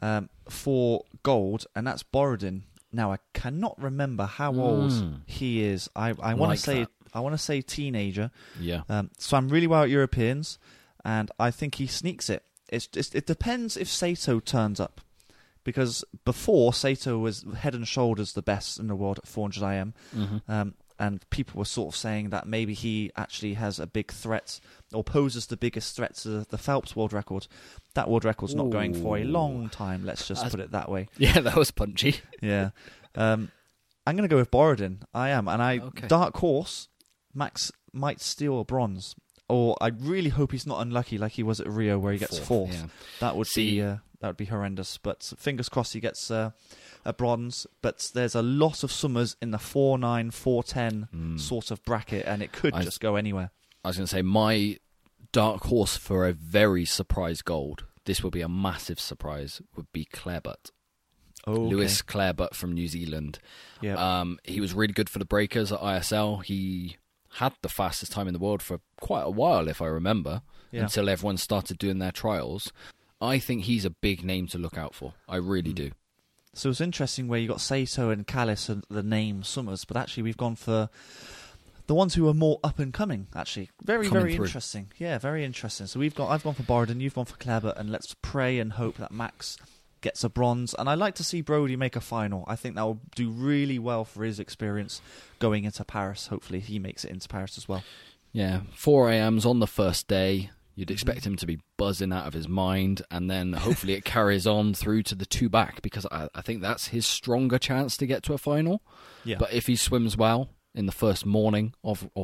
for gold, and that's Borodin. Now, I cannot remember how old he is. I want to say I want to say teenager. Yeah. So I'm really well at Europeans, and I think he sneaks it. It depends if Sato turns up. Because before, Sato was head and shoulders the best in the world at 400 IM. Mm-hmm. And people were sort of saying that maybe he actually has a big threat, or poses the biggest threat to the Phelps world record. That world record's not going for a long time, let's just put it that way. Yeah, that was punchy. Yeah. I'm going to go with Borodin. I am. And dark horse, Max might steal a bronze. Or I really hope he's not unlucky like he was at Rio where he gets fourth. Yeah. That would be horrendous. But fingers crossed he gets a bronze. But there's a lot of swimmers in the 4'9", 4'10 sort of bracket, and it could just go anywhere. I was going to say, my dark horse for a very surprise gold, this would be a massive surprise, would be Clare Butt. Oh, okay. Lewis Clare Butt from New Zealand. Yep. He was really good for the breakers at ISL. He had the fastest time in the world for quite a while, if I remember, until everyone started doing their trials. I think he's a big name to look out for. I really do. So it's interesting where you got Sato and Callis and the name swimmers, but actually we've gone for the ones who are more up and coming. Actually, very interesting. Yeah, very interesting. So I've gone for Borodin, you've gone for Clare Butt, and let's pray and hope that Max gets a bronze. And I'd like to see Brody make a final. I think that will do really well for his experience going into Paris. Hopefully he makes it into Paris as well. Yeah, 4 a.m.'s on the first day. You'd expect him to be buzzing out of his mind, and then hopefully it carries on through to the 2 back, because I think that's his stronger chance to get to a final. Yeah. But if he swims well in the first evening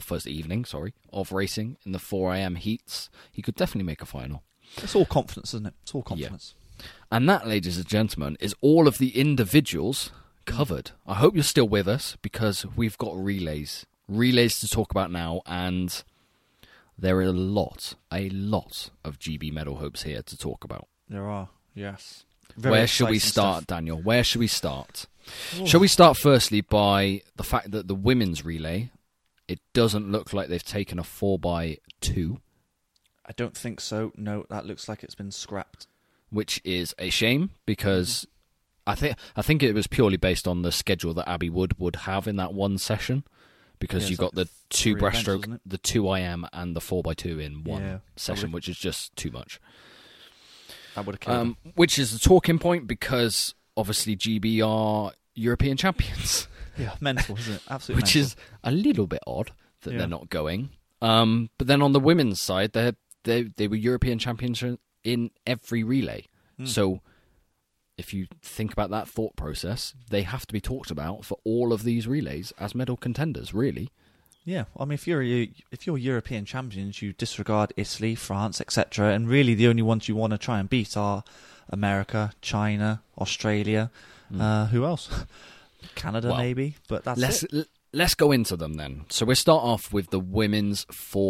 of racing in the 4 a.m. heats, he could definitely make a final. It's all confidence, isn't it? It's all confidence. Yeah. And that, ladies and gentlemen, is all of the individuals covered. I hope you're still with us, because we've got relays to talk about now, and there are a lot of GB medal hopes here to talk about. There are, yes. Where should we start, Daniel? Where should we start? Shall we start firstly by the fact that the women's relay, it doesn't look like they've taken a 4x2. I don't think so. No, that looks like it's been scrapped. Which is a shame, because I think it was purely based on the schedule that Abby Wood would have in that one session. Because you got the 2 breaststroke, the 2 IM, and the 4x2 in one session, which is just too much. That would have killed them. Which is a talking point, because obviously GB are European champions. Yeah, mental, isn't it? Absolutely Which is a little bit odd that they're not going. But then on the women's side, they were European champions in every relay. So if you think about that thought process, they have to be talked about for all of these relays as medal contenders, really. Yeah, I mean, if you're European champions, you disregard Italy, France, etc., and really the only ones you want to try and beat are America, China, Australia, who else? Canada, maybe, but that's it. Let's go into them then. So we'll start off with the women's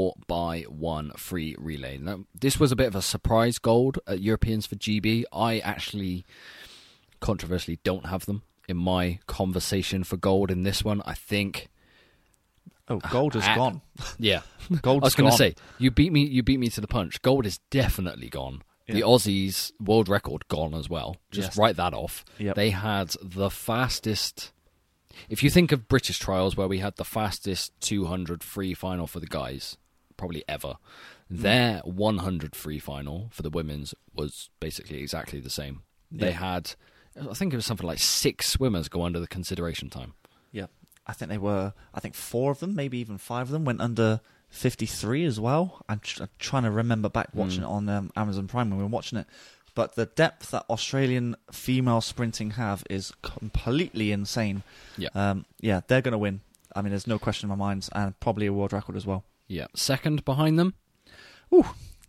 4x1 free relay. Now, this was a bit of a surprise gold at Europeans for GB. I actually, controversially, don't have them in my conversation for gold in this one. I think... Oh, gold is gone. Yeah. Gold's I was going to say, you beat me to the punch. Gold is definitely gone. Yeah. The Aussies world record gone as well. Just write that off. Yep. They had the fastest... If you think of British trials where we had the fastest 200 free final for the guys, probably ever, their 100 free final for the women's was basically exactly the same. Yeah. They had, I think it was something like 6 swimmers go under the consideration time. Yeah, I think 4 of them, maybe even 5 of them went under 53 as well. I'm trying to remember back watching it on Amazon Prime when we were watching it. But the depth that Australian female sprinting have is completely insane. Yeah, they're going to win. I mean, there's no question in my mind, and probably a world record as well. Yeah, second behind them. Ooh.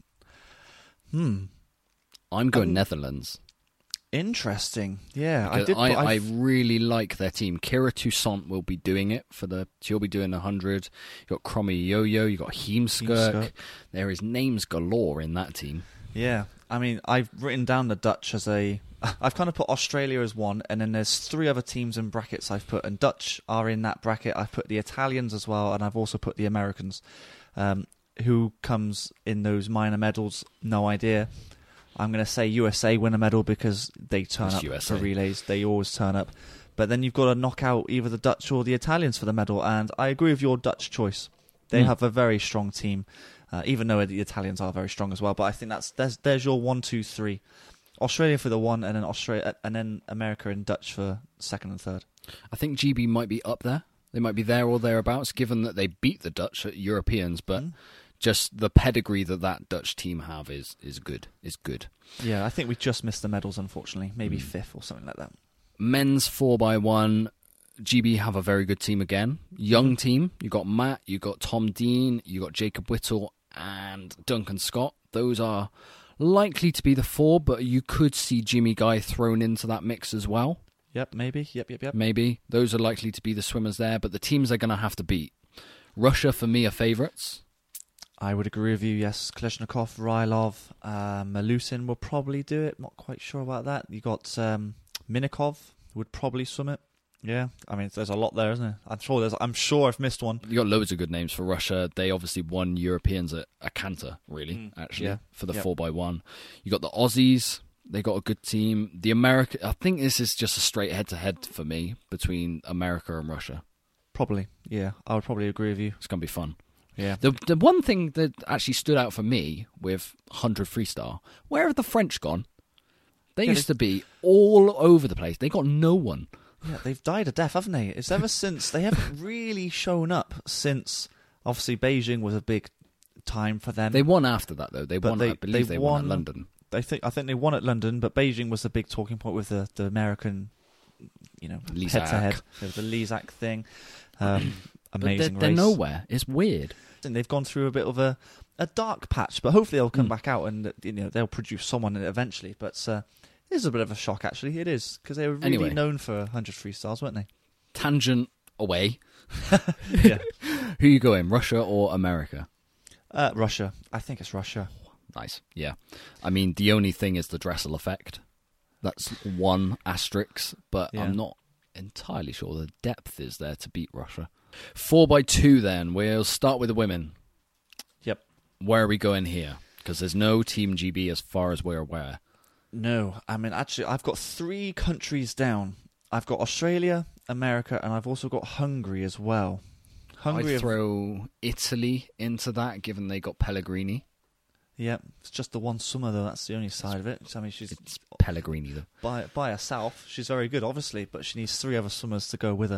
I'm going Netherlands. Interesting. Yeah, I really like their team. Kira Toussaint will be doing it she'll be doing 100. You got Cromie Yo-Yo, you got Heemskerk. There is names galore in that team. Yeah. I mean, I've written down the Dutch as I've kind of put Australia as one, and then there's 3 other teams in brackets I've put, and Dutch are in that bracket. I've put the Italians as well, and I've also put the Americans. Who comes in those minor medals? No idea. I'm going to say USA win a medal because they turn up for relays. They always turn up. But then you've got to knock out either the Dutch or the Italians for the medal, and I agree with your Dutch choice. They have a very strong team, even though the Italians are very strong as well. But I think there's your 1, 2, 3. Australia for the 1, and then America and Dutch for 2nd and 3rd. I think GB might be up there. They might be there or thereabouts, given that they beat the Dutch Europeans, but just the pedigree that Dutch team have is good. Is good. Yeah, I think we just missed the medals, unfortunately. Maybe 5th or something like that. Men's 4x1, GB have a very good team again. Young team. You got Matt, you got Tom Dean, you got Jacob Whittle, and Duncan Scott. Those are likely to be the 4, but you could see Jimmy Guy thrown into that mix as well. Yep, maybe. Yep. Maybe. Those are likely to be the swimmers there, but the teams they're going to have to beat. Russia, for me, are favourites. I would agree with you, yes. Kalashnikov, Rylov, Malusin will probably do it. Not quite sure about that. You got Minikov would probably swim it. Yeah, I mean, there's a lot there, isn't there? I'm sure I've missed one. You got loads of good names for Russia. They obviously won Europeans at a canter, really, for the 4x1. You got the Aussies. They got a good team. The America, I think this is just a straight head-to-head for me between America and Russia. Probably, yeah. I would probably agree with you. It's going to be fun. Yeah. The one thing that actually stood out for me with 100 freestyle, where have the French gone? They used to be all over the place. They got no one. Yeah, they've died a death, haven't they? It's ever since they haven't really shown up since. Obviously, Beijing was a big time for them. They won after that, though. I believe they won at London. I think they won at London, but Beijing was the big talking point with the American, head-to-head. The Lizak thing. Amazing race. They're nowhere. It's weird. And they've gone through a bit of a dark patch, but hopefully they'll come back out and they'll produce someone eventually. But it is a bit of a shock, actually. It is, because they were really known for 100 freestyles, weren't they? Tangent away. Yeah. Who you going, Russia or America? Russia. I think it's Russia. Nice, yeah. I mean, the only thing is the Dressel effect. That's one asterisk, but I'm not entirely sure the depth is there to beat Russia. 4x2 then. We'll start with the women. Yep. Where are we going here? Because there's no Team GB as far as we're aware. No, I mean, actually, I've got 3 countries down. I've got Australia, America, and I've also got Hungary as well. I'd throw Italy into that, given they got Pellegrini. Yeah, it's just the one swimmer, though. That's the only side of it. I mean, it's Pellegrini, though. By herself, she's very good, obviously, but she needs 3 other swimmers to go with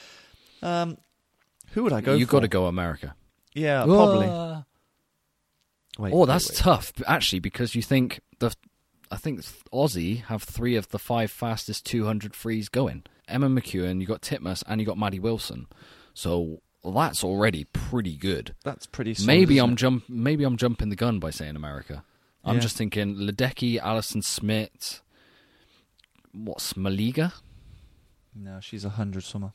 her. Who would I go for? You've got to go America. Yeah, probably. That's tough, actually, because you think I think Aussie have 3 of the 5 fastest 200 frees going. Emma McEwen, you got Titmus, and you got Maddie Wilson. So that's already pretty good. That's pretty solid. Maybe I'm jumping the gun by saying America. I'm just thinking Ledecky, Alison Smith, Smaliga? No, she's 100 swimmer.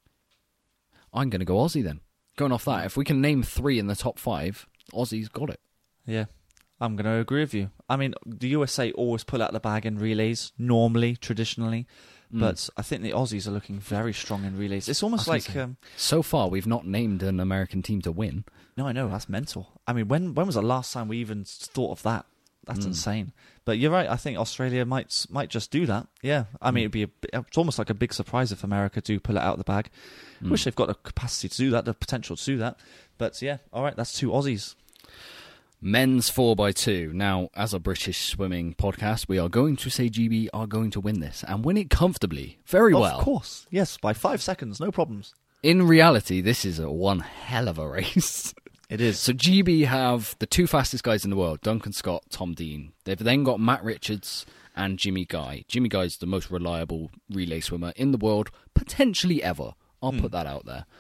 I'm going to go Aussie then. Going off that, if we can name 3 in the top 5, Aussie's got it. Yeah, I'm going to agree with you. I mean, the USA always pull out the bag in relays, normally, traditionally. But I think the Aussies are looking very strong in relays. It's almost like... so far, we've not named an American team to win. No, I know. That's mental. I mean, when was the last time we even thought of that? That's insane. But you're right. I think Australia might just do that. Yeah. I mean, it's almost like a big surprise if America do pull it out of the bag. Wish they've got the capacity to do that, the potential to do that. But yeah, all right, that's 2 Aussies. Men's 4x2. Now, as a British swimming podcast, we are going to say GB are going to win this and win it comfortably. Very well. Of course. Yes, by 5 seconds. No problems. In reality, this is one hell of a race. It is. So GB have the 2 fastest guys in the world, Duncan Scott, Tom Dean. They've then got Matt Richards and Jimmy Guy. Jimmy Guy is the most reliable relay swimmer in the world, potentially ever. I'll put that out there.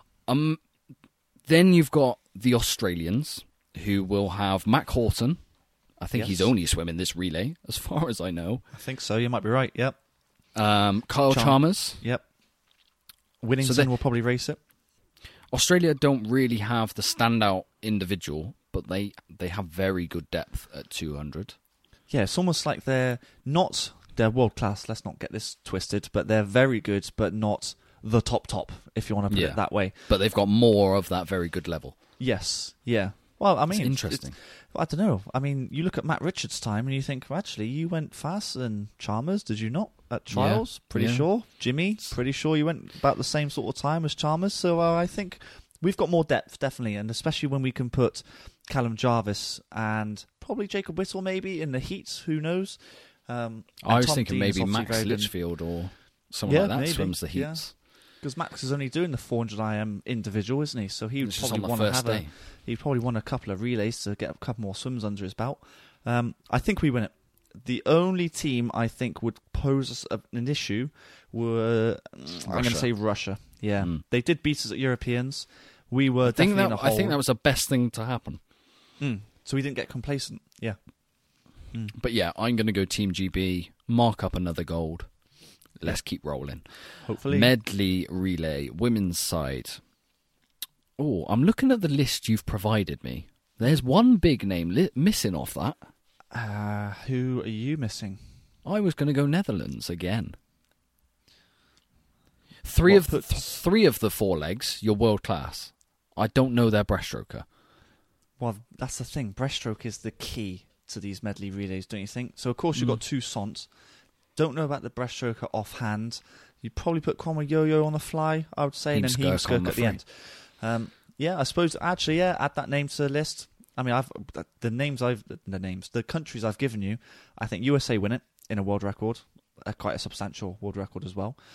Then you've got the Australians, who will have Mac Horton. I think he's only swimming this relay, as far as I know. I think so. You might be right. Yep. Kyle Chalmers. Yep. Winnington will probably race it. Australia don't really have the standout individual, but they have very good depth at 200. Yeah, it's almost like they're world class. Let's not get this twisted, but they're very good, but not the top, if you want to put it that way. But they've got more of that very good level. Yes. Yeah. Well, I mean, it's interesting. I don't know. I mean, you look at Matt Richards' time and you think, well, actually, you went faster than Chalmers, did you not? At trials, pretty sure. Jimmy, pretty sure you went about the same sort of time as Chalmers. So I think we've got more depth, definitely, and especially when we can put Callum Jarvis and probably Jacob Whittle maybe in the heats, who knows? I was Tom thinking Dean is maybe obviously Max very good. Litchfield or someone like that maybe, swims the heats. Because Max is only doing the 400 IM individual, isn't he? So he would It's just probably on the want to first have day. he'd probably want a couple of relays to get a couple more swims under his belt. I think we win it. The only team I think would pose us an issue were I'm going to say Russia. Yeah, they did beat us at Europeans. We were definitely in a hole. I think that was the best thing to happen. So we didn't get complacent. Yeah. But yeah, I'm going to go Team GB, mark up another gold. Let's keep rolling. Hopefully. Medley relay, women's side. Oh, I'm looking at the list you've provided me. There's one big name missing off that. Who are you missing? I was going to go Netherlands again. Three of the four legs, you're world class. I don't know their breaststroker. Well, that's the thing. Breaststroke is the key to these medley relays, don't you think? So, of course, you've got two Sont. Don't know about the breaststroker offhand. You'd probably put Cromwell Yo-Yo on the fly, I would say, and then Heemskerk at the end. I suppose, actually, add that name to the list. I mean, the countries I've given you, I think USA win it in a world record, quite a substantial world record as well.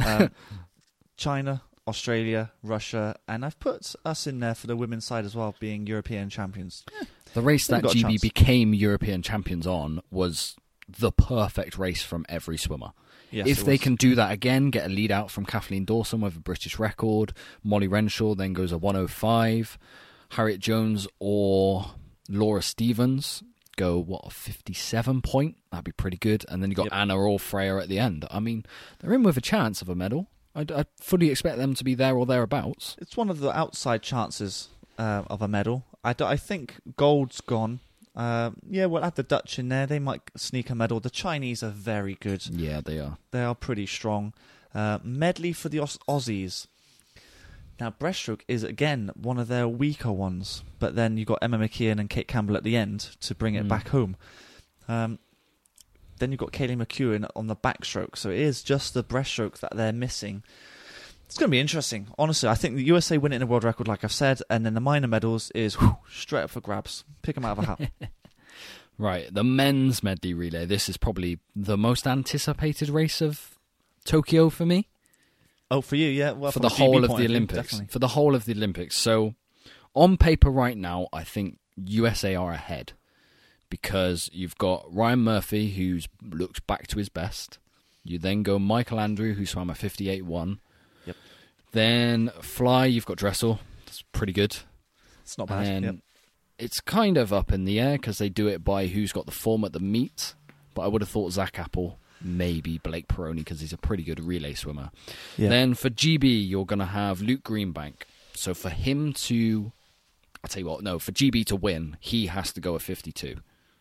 China, Australia, Russia, and I've put us in there for the women's side as well, being European champions. The race that GB became European champions on was the perfect race from every swimmer. Yes, if they can do that again, get a lead out from Kathleen Dawson with a British record, Molly Renshaw then goes a 105, Harriet Jones or Laura Stevens go, a 57 point? That'd be pretty good. And then you got Anna or Freya at the end. I mean, they're in with a chance of a medal. I fully expect them to be there or thereabouts. It's one of the outside chances of a medal. I think gold's gone. We'll add the Dutch in there. They might sneak a medal. The Chinese are very good. Yeah, they are. They are pretty strong. Medley for the Aussies. Now, breaststroke is, again, one of their weaker ones. But then you've got Emma McKeon and Kate Campbell at the end to bring it back home. Then you've got Kaylee McEwen on the backstroke. So it is just the breaststroke that they're missing. It's going to be interesting. Honestly, I think the USA win it in a world record, like I've said. And then the minor medals is straight up for grabs. Pick them out of a hat. Right, the men's medley relay. This is probably the most anticipated race of Tokyo for me. Oh, for you, yeah. Well, for the whole of the Olympics. For the whole of the Olympics. So, on paper right now, I think USA are ahead. Because you've got Ryan Murphy, who's looked back to his best. You then go Michael Andrew, who swam a 58.1. Yep. Then Fly, you've got Dressel. That's pretty good. It's not bad. And it's kind of up in the air because they do it by who's got the form at the meet. But I would have thought Zach Apple, maybe Blake Peroni, because he's a pretty good relay swimmer. Yeah. Then for GB, you're going to have Luke Greenbank. So for him to... I'll tell you what, no, for GB to win, he has to go at 52.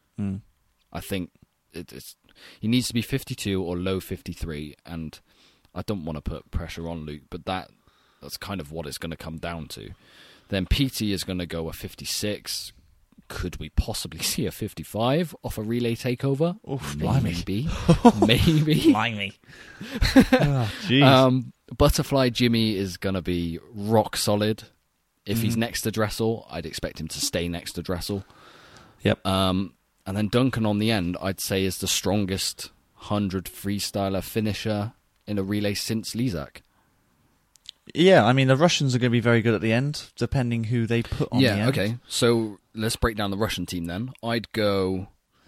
I think he needs to be 52 or low 53, and I don't want to put pressure on Luke, but that's kind of what it's going to come down to. Then PT is going to go a 56. Could we possibly see a 55 off a relay takeover? Maybe. Maybe. Blimey. Oh, Butterfly Jimmy is going to be rock solid. If he's next to Dressel, I'd expect him to stay next to Dressel. Yep. And then Duncan on the end, I'd say, is the strongest 100 freestyler finisher in a relay since Lizak. Yeah, I mean, the Russians are going to be very good at the end, depending who they put on the end. Yeah, okay. So let's break down the Russian team then. I'd go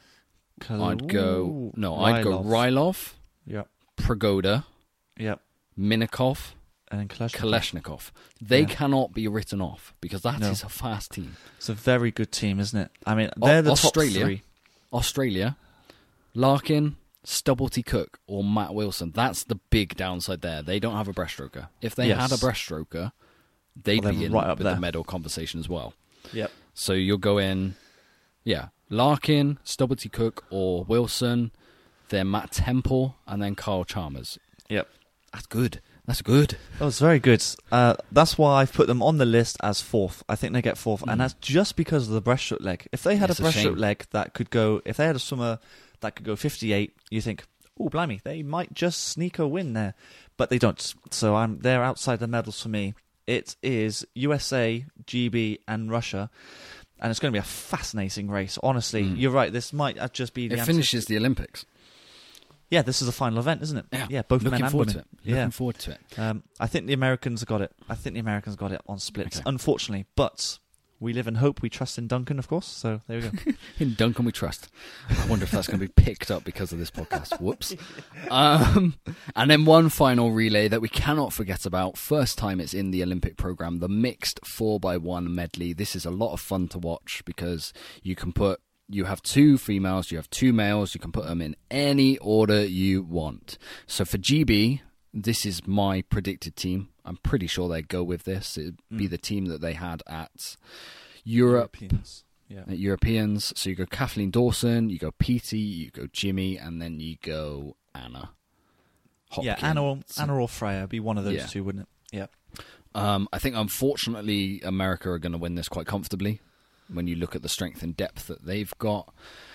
Rylov. Yep. Prigoda. Yep. Minikov. And Kalashnikov. They cannot be written off because that is a fast team. It's a very good team, isn't it? I mean, they're the top three. Australia, Larkin, Stubblety Cook, or Matt Wilson. That's the big downside there. They don't have a breaststroker. If they had a breaststroker, they'd be in right up with the medal conversation as well. Yep. So you'll go in, Larkin, Stubblety Cook, or Wilson, then Matt Temple, and then Kyle Chalmers. Yep. That's good. That's good. That was very good. That's why I've put them on the list as fourth. I think they get fourth, and that's just because of the breaststroke leg. If they had a breaststroke leg that could go, if they had a swimmer that could go 58, you think, oh, blimey, they might just sneak a win there. But they don't. So they're outside the medals for me. It is USA, GB, and Russia. And it's going to be a fascinating race. Honestly, you're right. This might just be the It finishes the Olympics. Yeah, this is the final event, isn't it? Yeah, both men and women. Looking forward to it. I think the Americans got it. I think the Americans got it on splits, unfortunately. But we live in hope. We trust in Duncan, of course. So there we go. In Duncan we trust. I wonder if that's going to be picked up because of this podcast. Whoops. And then one final relay that we cannot forget about. First time it's in the Olympic program, the mixed 4x1 medley. This is a lot of fun to watch because you have 2 females, you have 2 males, you can put them in any order you want. So for GB, this is my predicted team. I'm pretty sure they'd go with this. It'd be the team that they had at Europeans. Yeah. At Europeans. So you go Kathleen Dawson, you go Petey, you go Jimmy, and then you go Anna. Hopkins. Yeah, Anna or Freya. Be one of those two, wouldn't it? Yeah. I think, unfortunately, America are going to win this quite comfortably when you look at the strength and depth that they've got.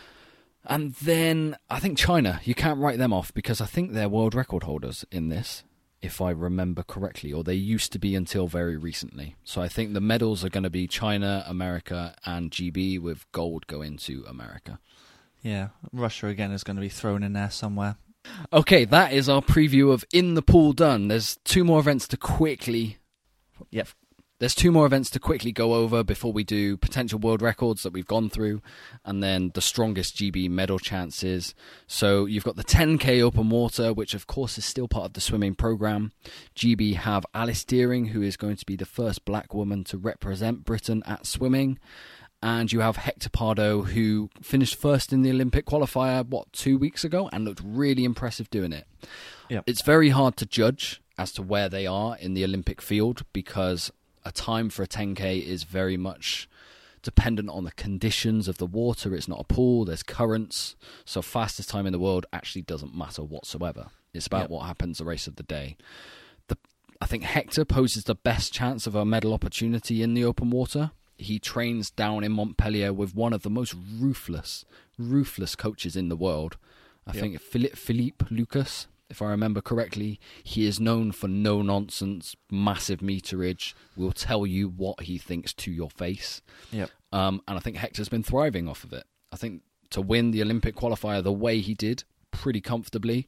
And then I think China, you can't write them off because I think they're world record holders in this, if I remember correctly, or they used to be until very recently. So I think the medals are going to be China, America, and GB, with gold going to America. Yeah, Russia again is going to be thrown in there somewhere. Okay, that is our preview of In the Pool done. There's 2 more events to quickly... Yep. There's 2 more events to quickly go over before we do potential world records that we've gone through, and then the strongest GB medal chances. So you've got the 10K open water, which of course is still part of the swimming program. GB have Alice Deering, who is going to be the first black woman to represent Britain at swimming. And you have Hector Pardo, who finished first in the Olympic qualifier, 2 weeks ago, and looked really impressive doing it. Yep. It's very hard to judge as to where they are in the Olympic field because a time for a 10K is very much dependent on the conditions of the water. It's not a pool, there's currents, so fastest time in the world actually doesn't matter whatsoever. It's about what happens the race of the day. I think Hector poses the best chance of a medal opportunity in the open water. He trains down in Montpellier with one of the most ruthless coaches in the world. I think Philippe Lucas, if I remember correctly. He is known for no-nonsense, massive meterage, will tell you what he thinks to your face. Yep. And I think Hector's been thriving off of it. I think to win the Olympic qualifier the way he did, pretty comfortably,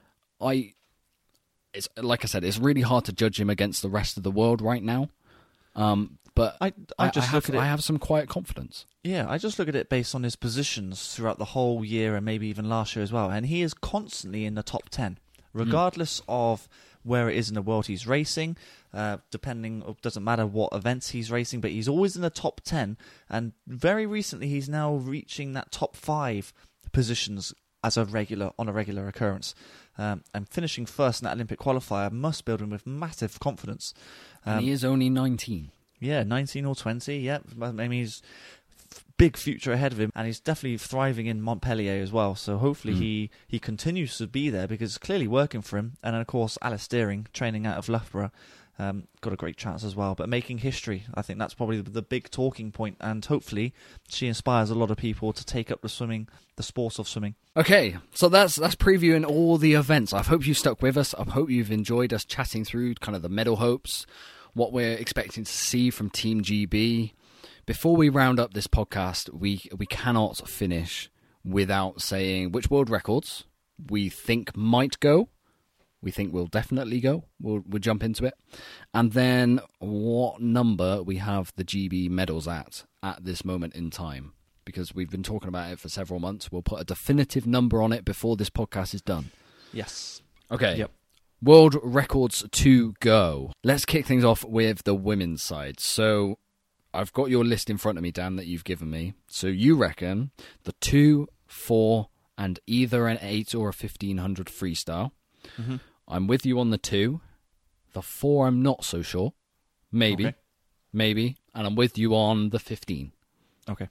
it's like I said, it's really hard to judge him against the rest of the world right now. But I have some quiet confidence. Yeah, I just look at it based on his positions throughout the whole year and maybe even last year as well. And he is constantly in the top 10, regardless of where it is in the world he's racing. Doesn't matter what events he's racing, but he's always in the top 10. And very recently, he's now reaching that top 5 positions on a regular occurrence. And finishing first in that Olympic qualifier must build him with massive confidence. And he is only 19. Yeah, 19 or 20, yeah. I mean, he's big future ahead of him, and he's definitely thriving in Montpellier as well. So hopefully he continues to be there because it's clearly working for him. And then, of course, Alice Deering, training out of Loughborough, got a great chance as well. But making history, I think that's probably the big talking point, and hopefully she inspires a lot of people to take up the sport of swimming. Okay, so that's previewing all the events. I hope you stuck with us. I hope you've enjoyed us chatting through kind of the medal hopes, what we're expecting to see from Team GB. Before we round up this podcast, we cannot finish without saying which world records we think might go. We think will definitely go. We'll jump into it. And then what number we have the GB medals at this moment in time. Because we've been talking about it for several months. We'll put a definitive number on it before this podcast is done. Yes. Okay. Yep. World records to go. Let's kick things off with the women's side. So I've got your list in front of me, Dan, that you've given me. So you reckon the 2, 4, and either an 8 or a 1500 freestyle. Mm-hmm. I'm with you on the 2. The 4, I'm not so sure. Maybe. And I'm with you on the 15. Okay.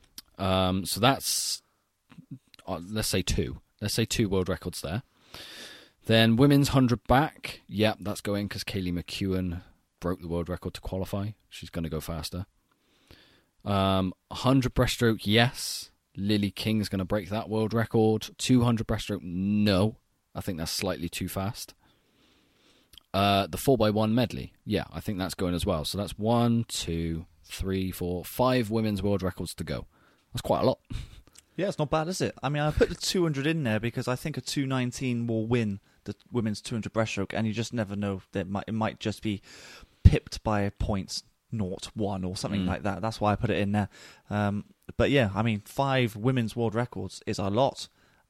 So that's, let's say 2. Let's say 2 world records there. Then women's 100 back. Yep, that's going because Kaylee McEwen broke the world record to qualify. She's going to go faster. 100 breaststroke, yes. Lily King's going to break that world record. 200 breaststroke, no. I think that's slightly too fast. The 4x1 medley. Yeah, I think that's going as well. So that's 1, 2, 3, 4, 5 women's world records to go. That's quite a lot. Yeah, it's not bad, is it? I mean, I put the 200 in there because I think a 219 will win the women's 200 breaststroke, and you just never know. That it might just be pipped by points 0-1 or something like that. That's why I put it in there. But yeah, I mean, 5 women's world records is a lot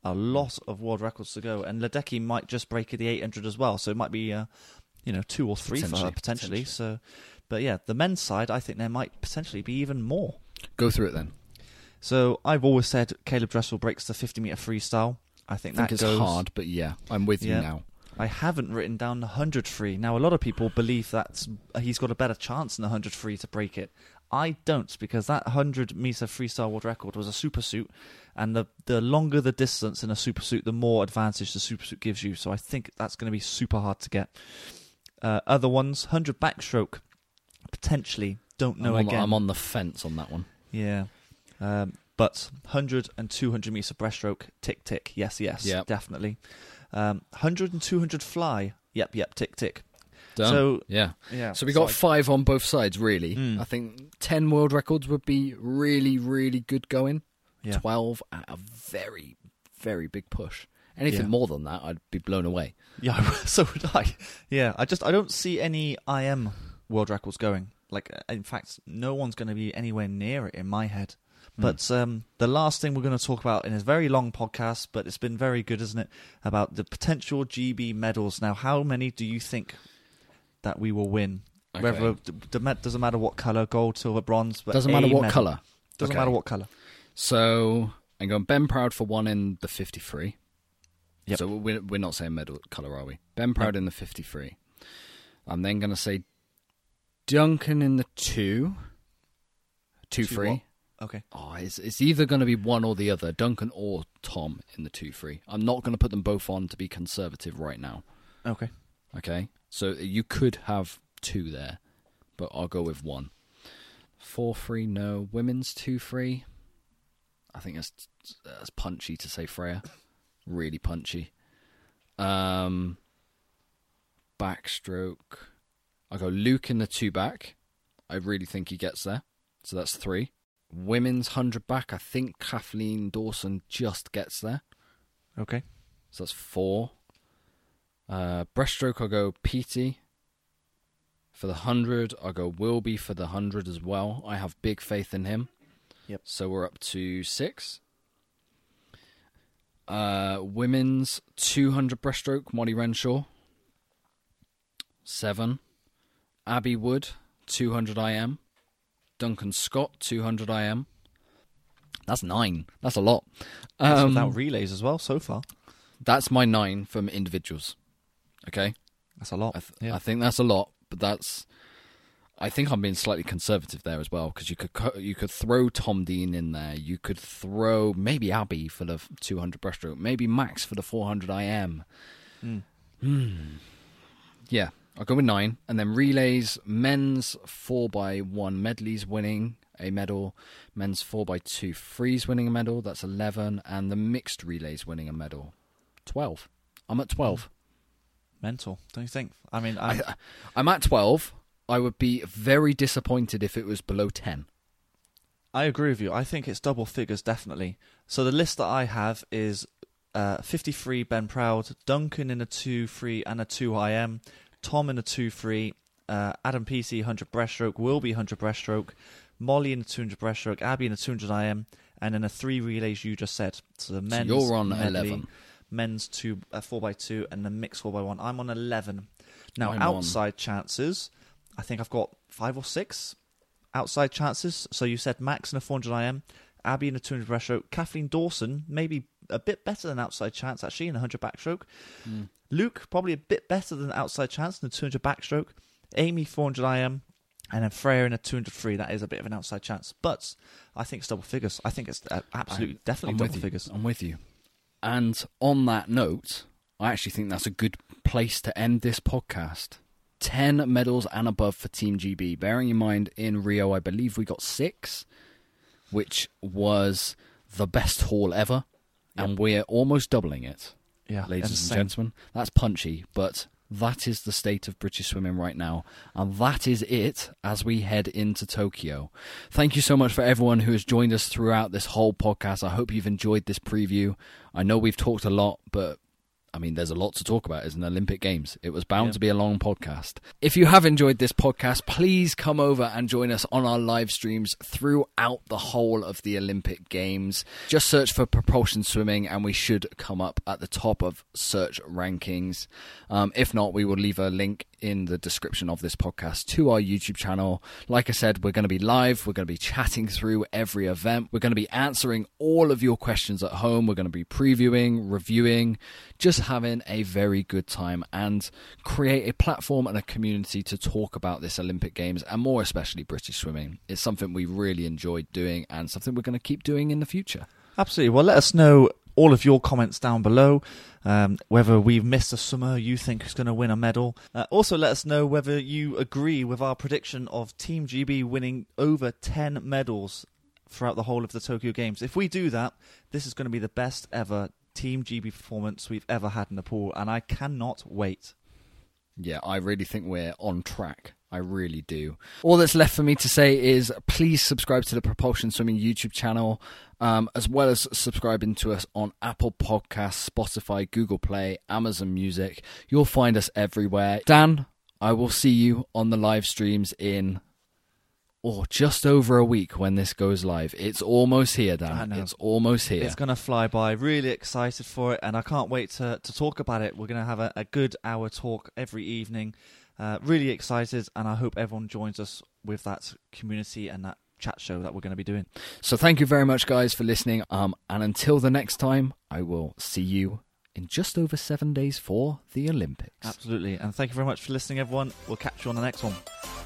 of world records to go, and Ledecky might just break the 800 as well. So it might be 2 or 3 for her potentially. So, but yeah, the men's side, I think there might potentially be even more. Go through it then. So I've always said Caleb Dressel breaks the 50-meter freestyle. I think that it's goes hard, but yeah, I'm with you now. I haven't written down the 100 free. Now, a lot of people believe that he's got a better chance in the 100 free to break it. I don't, because that 100-meter freestyle world record was a supersuit, and the longer the distance in a supersuit, the more advantage the supersuit gives you. So I think that's going to be super hard to get. Other ones, 100 backstroke, potentially. Don't know again. I'm on the fence on that one. Yeah. But 100 and 200 metres of breaststroke, tick, tick. Yes, definitely. 100 and 200 fly, yep, tick, tick. Done. So, yeah. So we got 5 on both sides, really. I think 10 world records would be really, really good going. Yeah. 12 at a very, very big push. Anything more than that, I'd be blown away. Yeah, so would I. Yeah, I don't see any IM world records going. Like, in fact, no one's going to be anywhere near it in my head. But the last thing we're going to talk about in a very long podcast, but it's been very good, isn't it? About the potential GB medals. Now, how many do you think that we will win? Okay. Whether doesn't matter what colour, gold, silver, bronze. But doesn't matter what colour. Doesn't matter what colour. So I'm going Ben Proud for 1 in the 53. Yep. So we're not saying medal colour, are we? Ben Proud in the 53. I'm then going to say Duncan in the 2 free. Okay. Oh, it's either going to be one or the other, Duncan or Tom in the 2-3. I'm not going to put them both on to be conservative right now. Okay. So you could have 2 there, but I'll go with 1. 4-3, no. Women's 2-3. I think that's punchy to say Freya. Really punchy. Backstroke. I'll go Luke in the 2 back. I really think he gets there. So that's 3. Women's 100 back, I think Kathleen Dawson just gets there. Okay. So that's 4. Breaststroke, I'll go Petey. For the 100, I'll go Wilby for the 100 as well. I have big faith in him. Yep. So we're up to 6. Women's 200 breaststroke, Molly Renshaw. 7. Abby Wood, 200 IM. Duncan Scott, 200 IM. That's 9. That's a lot. That's without relays as well so far. That's my 9 from individuals. Okay? That's a lot. I think that's a lot, but I think I'm being slightly conservative there as well, because you could throw Tom Dean in there. You could throw maybe Abby for the 200 breaststroke. Maybe Max for the 400 IM. Yeah. I'll go with 9. And then relays, men's 4x1 medleys winning a medal. Men's 4x2 frees winning a medal. That's 11. And the mixed relays winning a medal. 12. I'm at 12. Mental, don't you think? I mean, I'm at 12. I would be very disappointed if it was below 10. I agree with you. I think it's double figures, definitely. So the list that I have is 53 Ben Proud, Duncan in a 2-3 and a 2 IM, Tom in a 2-3, Adam PC 100 breaststroke, Wilby 100 breaststroke, Molly in a 200 breaststroke, Abby in a 200 IM, and then the 3 relays you just said. So the men's you're on medley, 11. Men's 4x2, and the mixed 4x1. I'm on 11. Now, outside chances, I think I've got 5 or 6 outside chances. So you said Max in a 400 IM, Abby in a 200 breaststroke, Kathleen Dawson, maybe a bit better than outside chance, actually, in a 100 backstroke. Luke, probably a bit better than outside chance in the 200 backstroke. Amy, 400 IM. And then Freya in a 200 free. That is a bit of an outside chance. But I think it's double figures. I think it's definitely double figures. I'm with you. And on that note, I actually think that's a good place to end this podcast. 10 medals and above for Team GB. Bearing in mind, in Rio, I believe we got 6, which was the best haul ever. Yep. And we're almost doubling it. Yeah, ladies and gentlemen. That's punchy, but That is the state of British swimming right now, and that is it as we head into Tokyo. Thank you so much for everyone who has joined us throughout this whole podcast. I hope you've enjoyed this preview. I know we've talked a lot, but I mean, there's a lot to talk about as an Olympic Games. It was bound to be a long podcast. If you have enjoyed this podcast, please come over and join us on our live streams throughout the whole of the Olympic Games. Just search for Propulsion Swimming and we should come up at the top of search rankings. If not, we will leave a link in the description of this podcast to our YouTube channel. Like I said, we're going to be live. We're going to be chatting through every event. We're going to be answering all of your questions at home. We're going to be previewing, reviewing, just having a very good time and create a platform and a community to talk about this Olympic Games and more especially British swimming. It's something we really enjoyed doing and something we're going to keep doing in the future. Absolutely. Well, let us know all of your comments down below, whether we've missed a swimmer you think is going to win a medal. Also, let us know whether you agree with our prediction of Team GB winning over 10 medals throughout the whole of the Tokyo Games. If we do that, this is going to be the best ever Team GB performance we've ever had in the pool, and I cannot wait. Yeah, I really think we're on track. I really do. All that's left for me to say is please subscribe to the Propulsion Swimming YouTube channel, as well as subscribing to us on Apple Podcasts, Spotify, Google Play, Amazon Music. You'll find us everywhere. Dan, I will see you on the live streams in just over a week when this goes live. It's almost here, Dan. It's almost here. It's going to fly by. Really excited for it, and I can't wait to talk about it. We're going to have a good hour talk every evening. Really excited, and I hope everyone joins us with that community and that chat show that we're going to be doing. So thank you very much, guys, for listening. And until the next time, I will see you in just over 7 days for the Olympics. Absolutely. And thank you very much for listening, everyone. We'll catch you on the next one.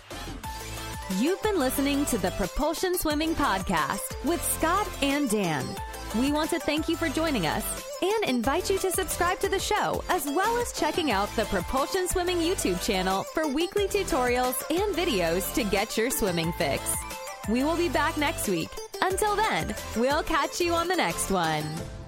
You've been listening to the Propulsion Swimming Podcast with Scott and Dan. We want to thank you for joining us and invite you to subscribe to the show, as well as checking out the Propulsion Swimming YouTube channel for weekly tutorials and videos to get your swimming fix. We will be back next week. Until then, we'll catch you on the next one.